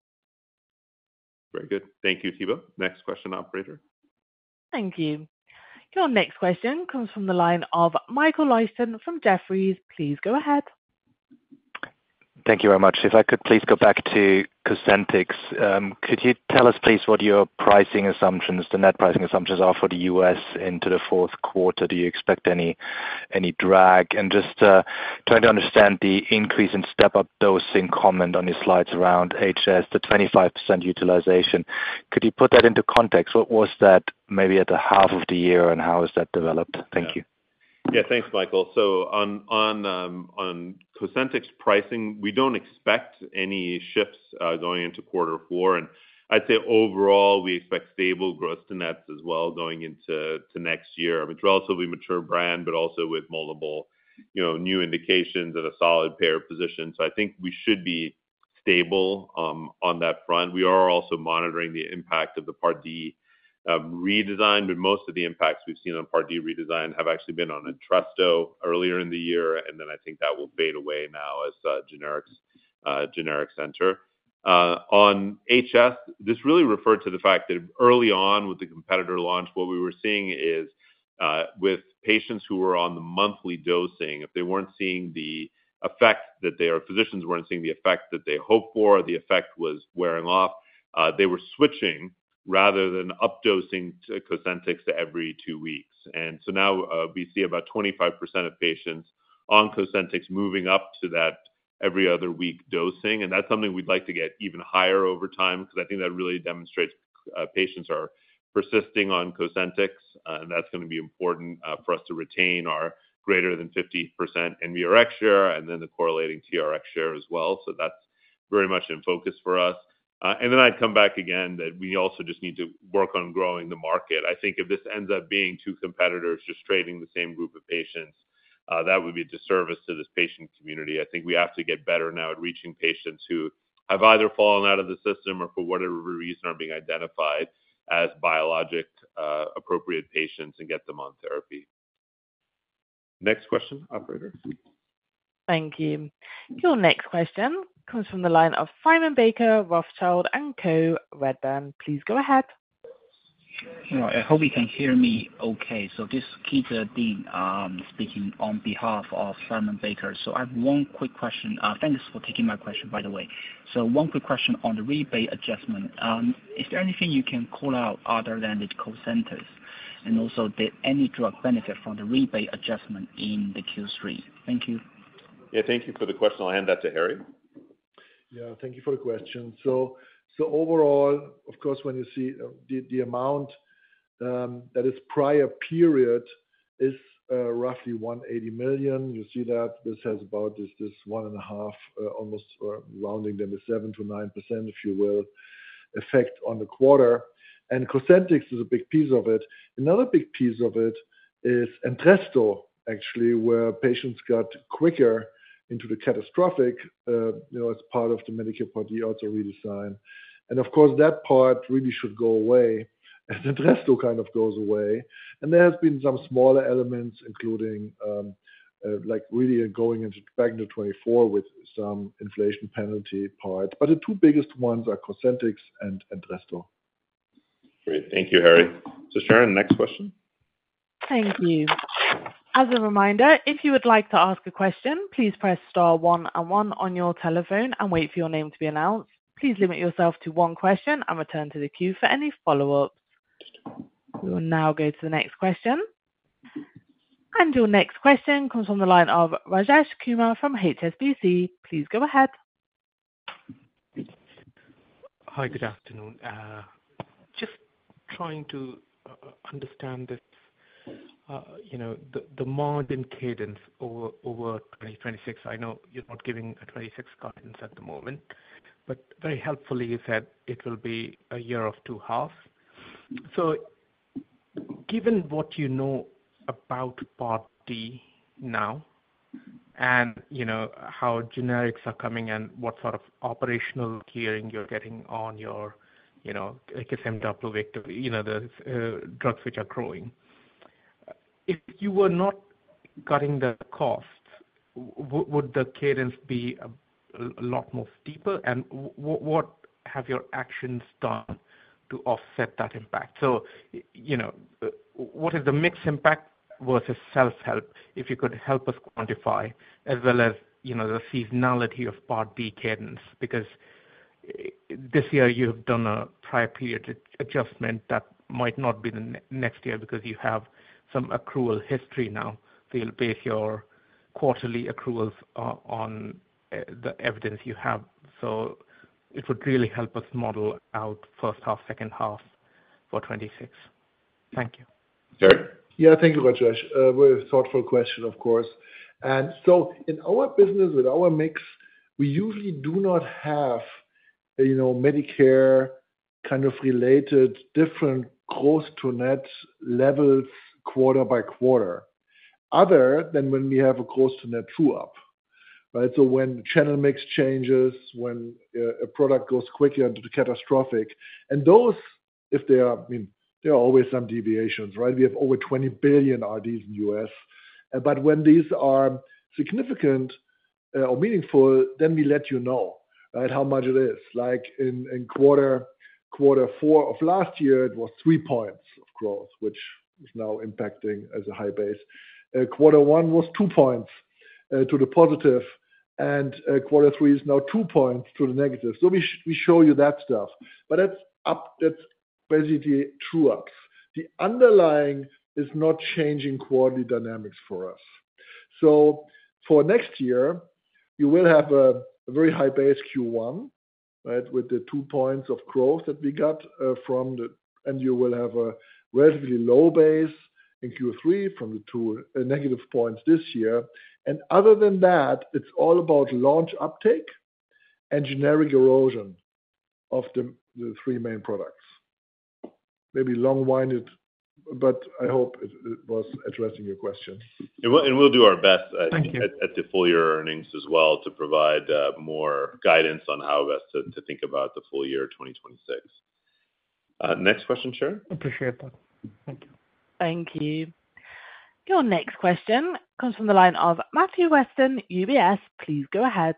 Very good. Thank you, Thibault. Next question, operator. Thank you. Your next question comes from the line of Michael Leuchten from Jefferies. Please go ahead. Thank you very much. If I could please go back to Cosentyx. Um, could you tell us, please, what your pricing assumptions, the net pricing assumptions are for the U S into the fourth quarter? Do you expect any any drag? And just uh, trying to understand the increase in step-up dosing comment on your slides around H S, the twenty-five percent utilization. Could you put that into context? What was that maybe at the half of the year, and how has that developed? Thank yeah. you. Yeah, thanks, Michael. So on on um, on Cosentyx pricing, we don't expect any shifts uh, going into quarter four, and I'd say overall we expect stable gross to nets as well going into to next year. I mean, it's a relatively mature brand, but also with multiple, you know, new indications and a solid payer position. So I think we should be stable um, on that front. We are also monitoring the impact of the Part D Um, redesign, but most of the impacts we've seen on Part D redesign have actually been on Entresto earlier in the year, and then I think that will fade away now as uh, generics uh, generics enter. Uh, on H S, this really referred to the fact that early on with the competitor launch, what we were seeing is uh, with patients who were on the monthly dosing, if they weren't seeing the effect that they, or physicians weren't seeing the effect that they hoped for, or the effect was wearing off, uh, they were switching rather than updosing to Cosentyx to every two weeks. And so now uh, we see about twenty-five percent of patients on Cosentyx moving up to that every other week dosing. And that's something we'd like to get even higher over time, because I think that really demonstrates uh, patients are persisting on Cosentyx. Uh, and that's going to be important uh, for us to retain our greater than fifty percent N B R X share and then the correlating T R X share as well. So that's very much in focus for us. Uh, and then I'd come back again that we also just need to work on growing the market. I think if this ends up being two competitors just trading the same group of patients, uh, that would be a disservice to this patient community. I think we have to get better now at reaching patients who have either fallen out of the system or for whatever reason are being identified as biologic uh, appropriate patients and get them on therapy. Next question, operator. Thank you. Your next question comes from the line of Simon Baker, Rothschild and Co. Redburn. Please go ahead. Right, I hope you can hear me okay. So this is Keith Dean um, speaking on behalf of Simon Baker. So I have one quick question. Uh, thanks for taking my question, by the way. So one quick question on the rebate adjustment. Um, is there anything you can call out other than the Cosentyx? And also, did any drug benefit from the rebate adjustment in the Q three? Thank you. Yeah, thank you for the question. I'll hand that to Harry. Yeah, thank you for the question. So, so overall, of course, when you see uh, the, the amount um, that is prior period is uh, roughly one hundred eighty million. You see that this has about this this one and a half, uh, almost uh, rounding them to seven to nine percent, if you will, effect on the quarter. And Cosentyx is a big piece of it. Another big piece of it is Entresto, actually, where patients got quicker into the catastrophic, uh, you know, as part of the Medicare Part D auto redesign. And of course, that part really should go away as Entresto kind of goes away. And there has been some smaller elements, including um, uh, like really going into back into twenty-four with some inflation penalty part. But the two biggest ones are Cosentyx and Entresto. Great. Thank you, Harry. So Sharon, next question. Thank you. As a reminder, if you would like to ask a question, please press star one and one on your telephone and wait for your name to be announced. Please limit yourself to one question and return to the queue for any follow-ups. We will now go to the next question. And your next question comes from the line of Rajesh Kumar from H S B C. Please go ahead. Hi, good afternoon. Uh, just trying to uh, understand this. Uh, you know, the, the margin cadence over, over twenty twenty-six. I know you're not giving a twenty-six guidance at the moment, but very helpfully you said it will be a year of two halves. So given what you know about Part D now, and you know how generics are coming and what sort of operational gearing you're getting on your, you know, Kesimpta, Pluvicto, you know, the uh, drugs which are growing. If you were not cutting the costs, w- would the cadence be a, a lot more steeper? And w- what have your actions done to offset that impact? So, you know, what is the mixed impact versus self-help, if you could help us quantify, as well as, you know, the seasonality of Part D cadence? Because this year you have done a prior period adjustment that might not be the ne- next year because you have some accrual history now. So you'll base your quarterly accruals uh, on uh, the evidence you have. So it would really help us model out first half, second half for twenty-six. Thank you. Sure. Yeah, thank you, Rajesh. Uh, very thoughtful question, of course. And so in our business, with our mix, we usually do not have, you know, Medicare kind of related different gross to net levels quarter by quarter, other than when we have a gross to net true up, right? So when channel mix changes, when uh, a product goes quicker into the catastrophic, and those, if they are, I mean, there are always some deviations, right? We have over twenty billion R Ds in the U S, uh, but when these are significant uh, or meaningful, then we let you know, right, how much it is. Like in, in quarter quarter four of last year, it was three points of growth, which is now impacting as a high base. Uh, quarter one was two points uh, to the positive, and uh, quarter three is now two points to the negative. So we sh- we show you that stuff, but that's up. That's basically true ups. The underlying is not changing quarterly dynamics for us. So for next year, you will have a, a very high base Q one, right, with the two points of growth that we got uh, from the, and you will have a relatively low base in Q three from the two uh, negative points this year. And other than that, it's all about launch uptake and generic erosion of the, the three main products. Maybe long-winded, but I hope it, it was addressing your question. And we'll, and we'll do our best at, Thank you. at, at the full year earnings as well to provide uh, more guidance on how best to, to think about the full year twenty twenty-six. Uh, next question, Sharon. Appreciate that. Thank you. Thank you. Your next question comes from the line of Matthew Weston, U B S. Please go ahead.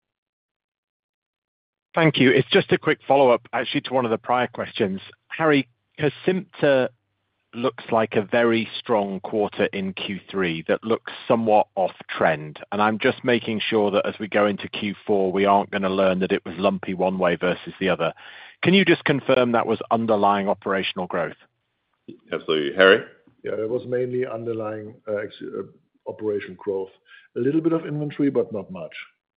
Thank you. It's just a quick follow-up, actually, to one of the prior questions. Harry, Kesimpta looks like a very strong quarter in Q three that looks somewhat off trend, and I'm just making sure that as we go into Q four, we aren't going to learn that it was lumpy one way versus the other. Can you just confirm that was underlying operational growth? Absolutely. Harry? Yeah, it was mainly underlying uh, ex- uh, operation growth. A little bit of inventory, but not much.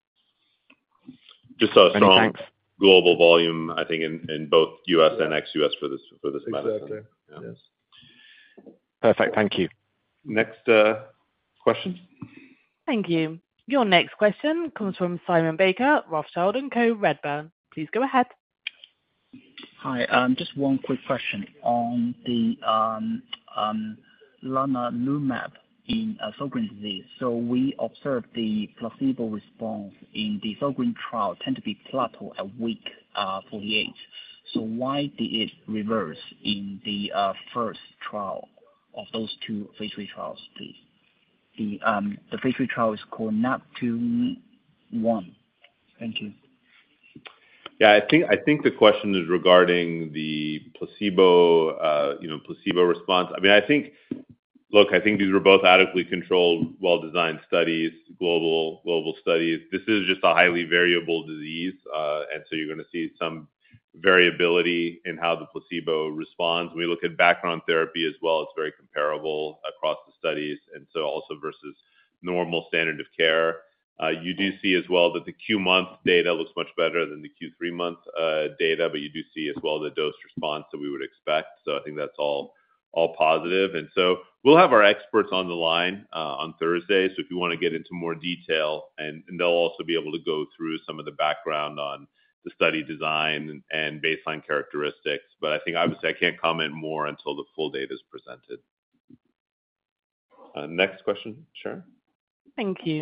Just a Many strong thanks. global volume, I think, in, in both U S Yeah. and ex-U S for this for this Exactly. medicine. Yeah. Yes. Perfect. Thank you. Next uh, question. Thank you. Your next question comes from Simon Baker, Rothschild and Co. Redburn. Please go ahead. Hi. um, Just one quick question on the um, um, lenaludomab in uh, Sjögren's disease. So we observed the placebo response in the Sjögren trial tend to be plateau at week uh, forty-eight. So why did it reverse in the uh, first trial of those two phase three trials, please? The um, the phase three trial is called NAPTUNE one. Thank you. Yeah, I think I think the question is regarding the placebo, uh, you know, placebo response. I mean, I think, look, I think these were both adequately controlled, well-designed studies, global global studies. This is just a highly variable disease, uh, and so you're going to see some variability in how the placebo responds. When we look at background therapy as well, it's very comparable across the studies, and so also versus normal standard of care. Uh, you do see as well that the Q month data looks much better than the Q three month uh, data, but you do see as well the dose response that we would expect. So I think that's all all positive. And so we'll have our experts on the line uh, on Thursday. So if you want to get into more detail, and, and they'll also be able to go through some of the background on the study design and, and baseline characteristics. But I think obviously I can't comment more until the full data is presented. Uh, next question, Sharon. Thank you.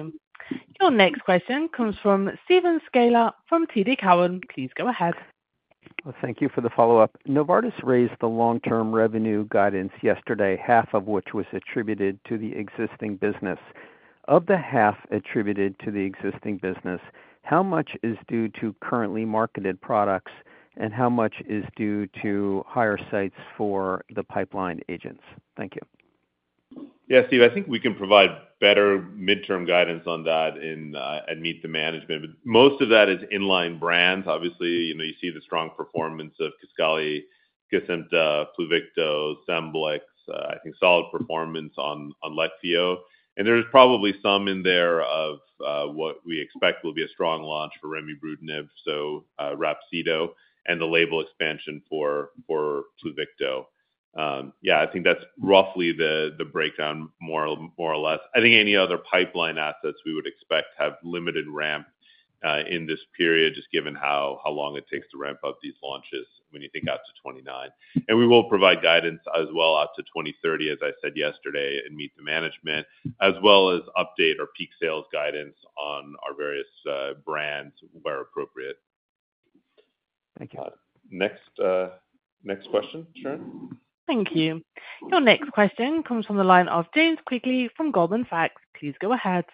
Your next question comes from Steven Scala from T D Cowen. Please go ahead. Well, thank you for the follow-up. Novartis raised the long-term revenue guidance yesterday, half of which was attributed to the existing business. Of the half attributed to the existing business, how much is due to currently marketed products, and how much is due to higher sites for the pipeline agents? Thank you. Yeah, Steve, I think we can provide better midterm guidance on that in uh, and Meet the Management. But most of that is inline brands. Obviously, you know, you see the strong performance of Kisqali, Kesimpta, Pluvicto, Scemblix. Uh, I think solid performance on on Leqvio, and there's probably some in there of uh, what we expect will be a strong launch for Remibrutinib, so uh, Rapsido, and the label expansion for for Pluvicto. Um, yeah, I think that's roughly the the breakdown, more more or less. I think any other pipeline assets we would expect have limited ramp uh, in this period, just given how how long it takes to ramp up these launches when you think out to twenty-nine. And we will provide guidance as well out to twenty thirty, as I said yesterday, and Meet the Management, as well as update our peak sales guidance on our various uh, brands where appropriate. Thank you. Uh, next, uh, next question, Sharon. Thank you. Your next question comes from the line of James Quigley from Goldman Sachs. Please go ahead.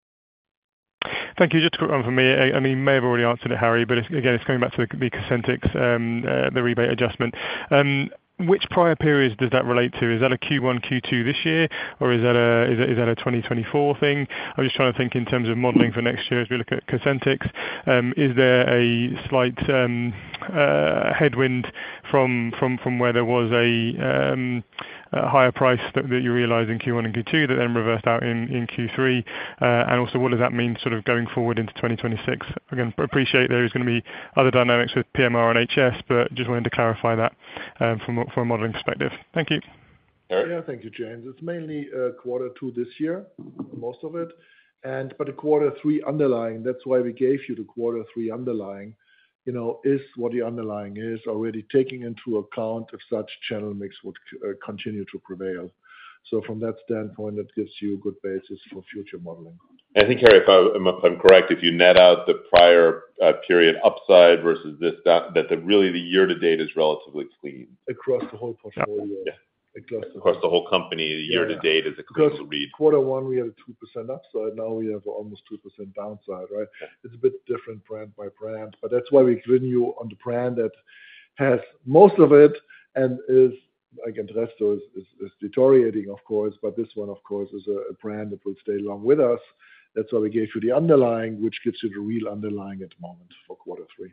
Thank you. Just a quick one for me. I I mean, you may have already answered it, Harry, but it's, again, it's coming back to the the Cosentyx, um, uh, the rebate adjustment. Um, Which prior periods does that relate to? Is that a Q one, Q two this year, or is that a is that, is that a twenty twenty-four thing? I'm just trying to think in terms of modelling for next year as we look at Cosentyx. Um, is there a slight um, uh, headwind from from from where there was a, um, a higher price that, that you realised in Q one and Q two that then reversed out in in Q three? Uh, and also, what does that mean sort of going forward into twenty twenty-six? Again, I appreciate there is going to be other dynamics with P M R and H S, but just wanted to clarify that um, from from a modelling perspective. Thank you. Yeah, thank you, James. It's mainly uh, quarter two this year, most of it, and but the quarter three underlying. That's why we gave you the quarter three underlying. You know, is what the underlying is already taking into account if such channel mix would uh, continue to prevail. So from that standpoint, that gives you a good basis for future modeling. I think, Harry, if, I, if I'm correct, if you net out the prior uh, period upside versus this, that, that the, really the year-to-date is relatively clean. Across the whole portfolio. Yeah. Across the, Across the whole company, the yeah, year-to-date yeah. is a clean because read. Quarter one, we had a two percent upside. Now we have almost two percent downside, right? Yeah. It's a bit different brand by brand. But that's why we've given you on the brand that has most of it and is, like Entresto is, is, is deteriorating, of course. But this one, of course, is a, a brand that will stay long with us. That's why we gave you the underlying, which gives you the real underlying at the moment for quarter three.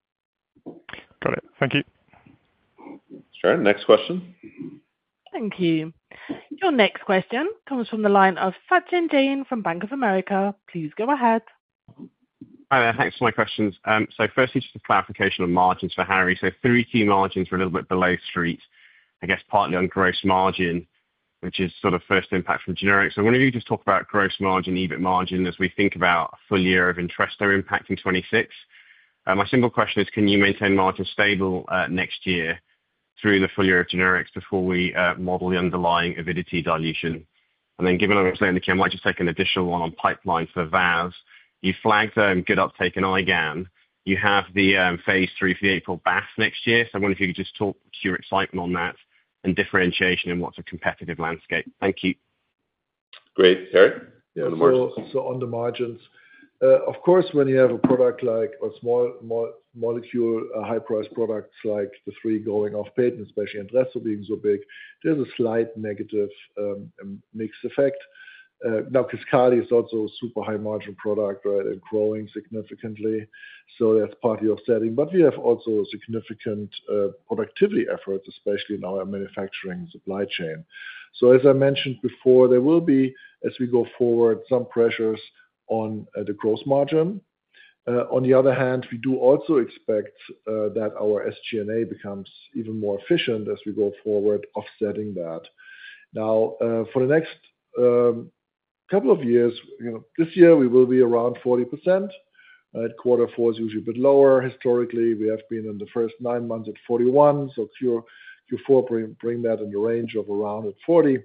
Got it. Thank you. Sure. Next question. Thank you. Your next question comes from the line of Sachin Jain from Bank of America. Please go ahead. Hi there. Thanks for my questions. Um, so firstly, just a clarification on margins for Harry. So three key margins were a little bit below street, I guess partly on gross margin, which is sort of first impact from generics. So why don't you just talk about gross margin, EBIT margin, as we think about a full year of Entresto impact in twenty-six? Uh, my simple question is, can you maintain margin stable uh, next year through the full year of generics before we uh, model the underlying Avidity dilution? And then given I'm late in the queue, I might just take an additional one on pipeline for Vas. You flagged um, good uptake in IgAN. You have the um, phase three for the April B A F next year. So I wonder if you could just talk to your excitement on that and differentiation in what's a competitive landscape. Thank you. Great. Harry? Yeah, on the so, so on the margins, uh, of course, when you have a product like a small, small molecule, uh, high-priced products like the three going off patent, especially Entresto being so big, there's a slight negative um, mix effect. Uh, now, Kisqali is also a super high-margin product, right, and growing significantly, so that's partly offsetting. But we have also significant uh, productivity efforts, especially in our manufacturing supply chain. So as I mentioned before, there will be, as we go forward, some pressures on uh, the gross margin. Uh, on the other hand, we do also expect uh, that our S G and A becomes even more efficient as we go forward, offsetting that. Now, uh, for the next um, couple of years, you know, this year we will be around forty percent. Right? Quarter four is usually a bit lower. Historically, we have been in the first nine months at forty-one, so Q, Q4 bring, bring that in the range of around at forty.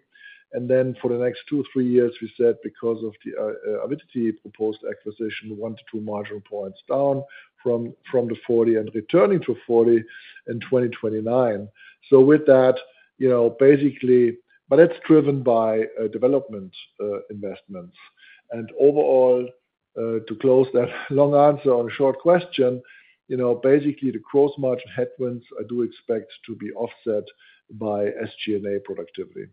And then for the next two, three years, we said because of the uh, Avidity proposed acquisition, one to two marginal points down from from the forty and returning to forty in twenty twenty-nine. So with that, you know, basically, but that's driven by uh, development uh, investments. And overall, uh, to close that long answer on a short question, you know, basically the gross margin headwinds I do expect to be offset by S G and A productivity.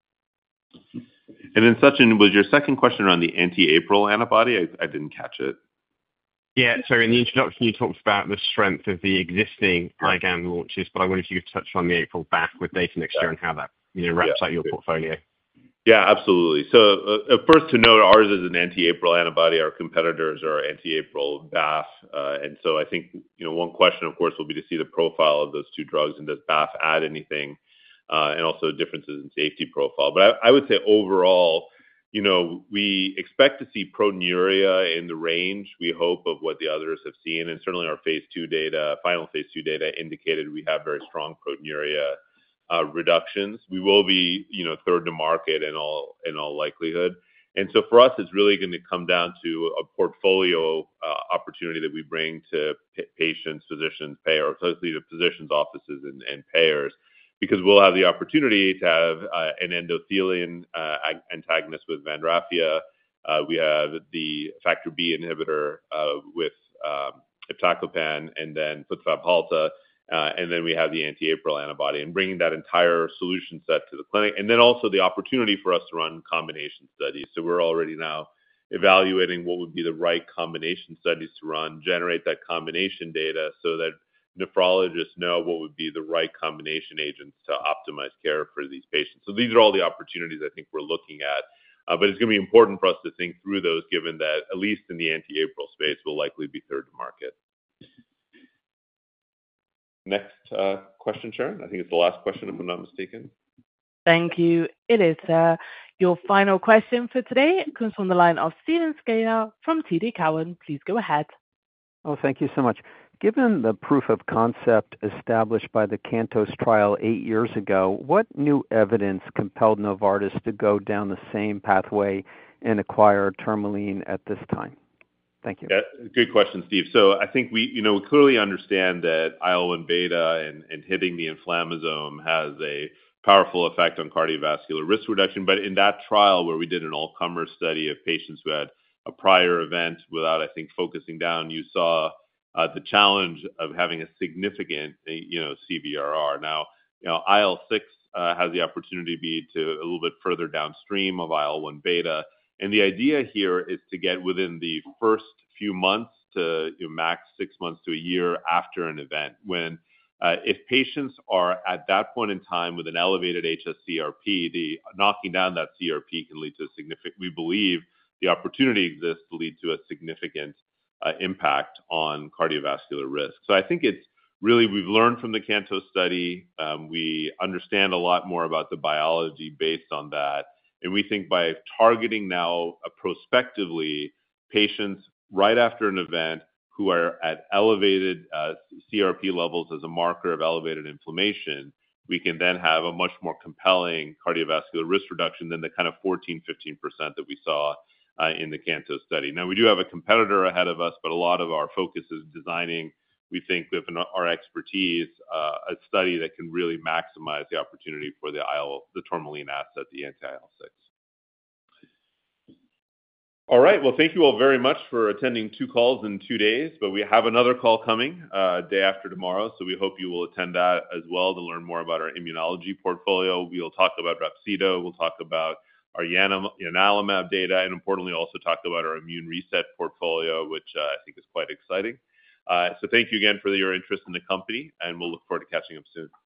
And then, Sachin, was your second question around the anti-APRIL antibody? I, I didn't catch it. Yeah, so in the introduction, you talked about the strength of the existing IgAN launches, but I wonder if you could touch on the APRIL B A F with data next year and how that, you know, wraps Yeah. out your portfolio. Yeah, absolutely. So uh, first to note, ours is an anti-APRIL antibody. Our competitors are anti-APRIL B A F. Uh, and so I think, you know, one question, of course, will be to see the profile of those two drugs and does B A F add anything, uh, and also differences in safety profile. But I, I would say overall, you know, we expect to see proteinuria in the range, we hope, of what the others have seen. And certainly our phase two data, final phase two data indicated we have very strong proteinuria uh, reductions. We will be, you know, third to market in all, in all likelihood. And so for us, it's really going to come down to a portfolio uh, opportunity that we bring to p- patients, physicians, payers, especially the physicians' offices and, and payers, because we'll have the opportunity to have uh, an endothelin uh, antagonist with Vanrafia. Uh, we have the factor B inhibitor uh, with um, iptacopan, and then Fabhalta, uh, and then we have the anti-APRIL antibody, and bringing that entire solution set to the clinic, and then also the opportunity for us to run combination studies. So we're already now evaluating what would be the right combination studies to run, generate that combination data so that nephrologists know what would be the right combination agents to optimize care for these patients. So these are all the opportunities I think we're looking at. Uh, but it's going to be important for us to think through those, given that at least in the anti-APRIL space, we'll likely be third to market. Next uh, question, Sharon. I think it's the last question, if I'm not mistaken. Thank you. It is uh, your final question for today. It comes from the line of Steven Scala from T D Cowen. Please go ahead. Oh, thank you so much. Given the proof of concept established by the CANTOS trial eight years ago, what new evidence compelled Novartis to go down the same pathway and acquire Tourmaline at this time? Thank you. Yeah, good question, Steve. So I think we, you know, we clearly understand that I L one beta and, and hitting the inflammasome has a powerful effect on cardiovascular risk reduction. But in that trial where we did an all-comer study of patients who had a prior event without, I think, focusing down, you saw Uh, the challenge of having a significant, you know, C V R R. Now, you know, I L six uh, has the opportunity to be to a little bit further downstream of I L one beta. And the idea here is to get within the first few months to you know, max six months to a year after an event. When uh, if patients are at that point in time with an elevated H S C R P, the knocking down that C R P can lead to a significant, we believe the opportunity exists to lead to a significant Uh, impact on cardiovascular risk. So I think it's really, we've learned from the CANTOS study. Um, we understand a lot more about the biology based on that. And we think by targeting now uh, prospectively patients right after an event who are at elevated uh, C R P levels as a marker of elevated inflammation, we can then have a much more compelling cardiovascular risk reduction than the kind of fourteen, fifteen percent that we saw Uh, in the CANTOS study. Now, we do have a competitor ahead of us, but a lot of our focus is designing, we think, with our expertise, uh, a study that can really maximize the opportunity for the I L, the Tourmaline asset, the anti-I L six. All right. Well, thank you all very much for attending two calls in two days, but we have another call coming uh, day after tomorrow, so we hope you will attend that as well to learn more about our immunology portfolio. We'll talk about Rapsido. We'll talk about our ianalumab data, and importantly, also talk about our immune reset portfolio, which uh, I think is quite exciting. Uh, so thank you again for your interest in the company, and we'll look forward to catching up soon.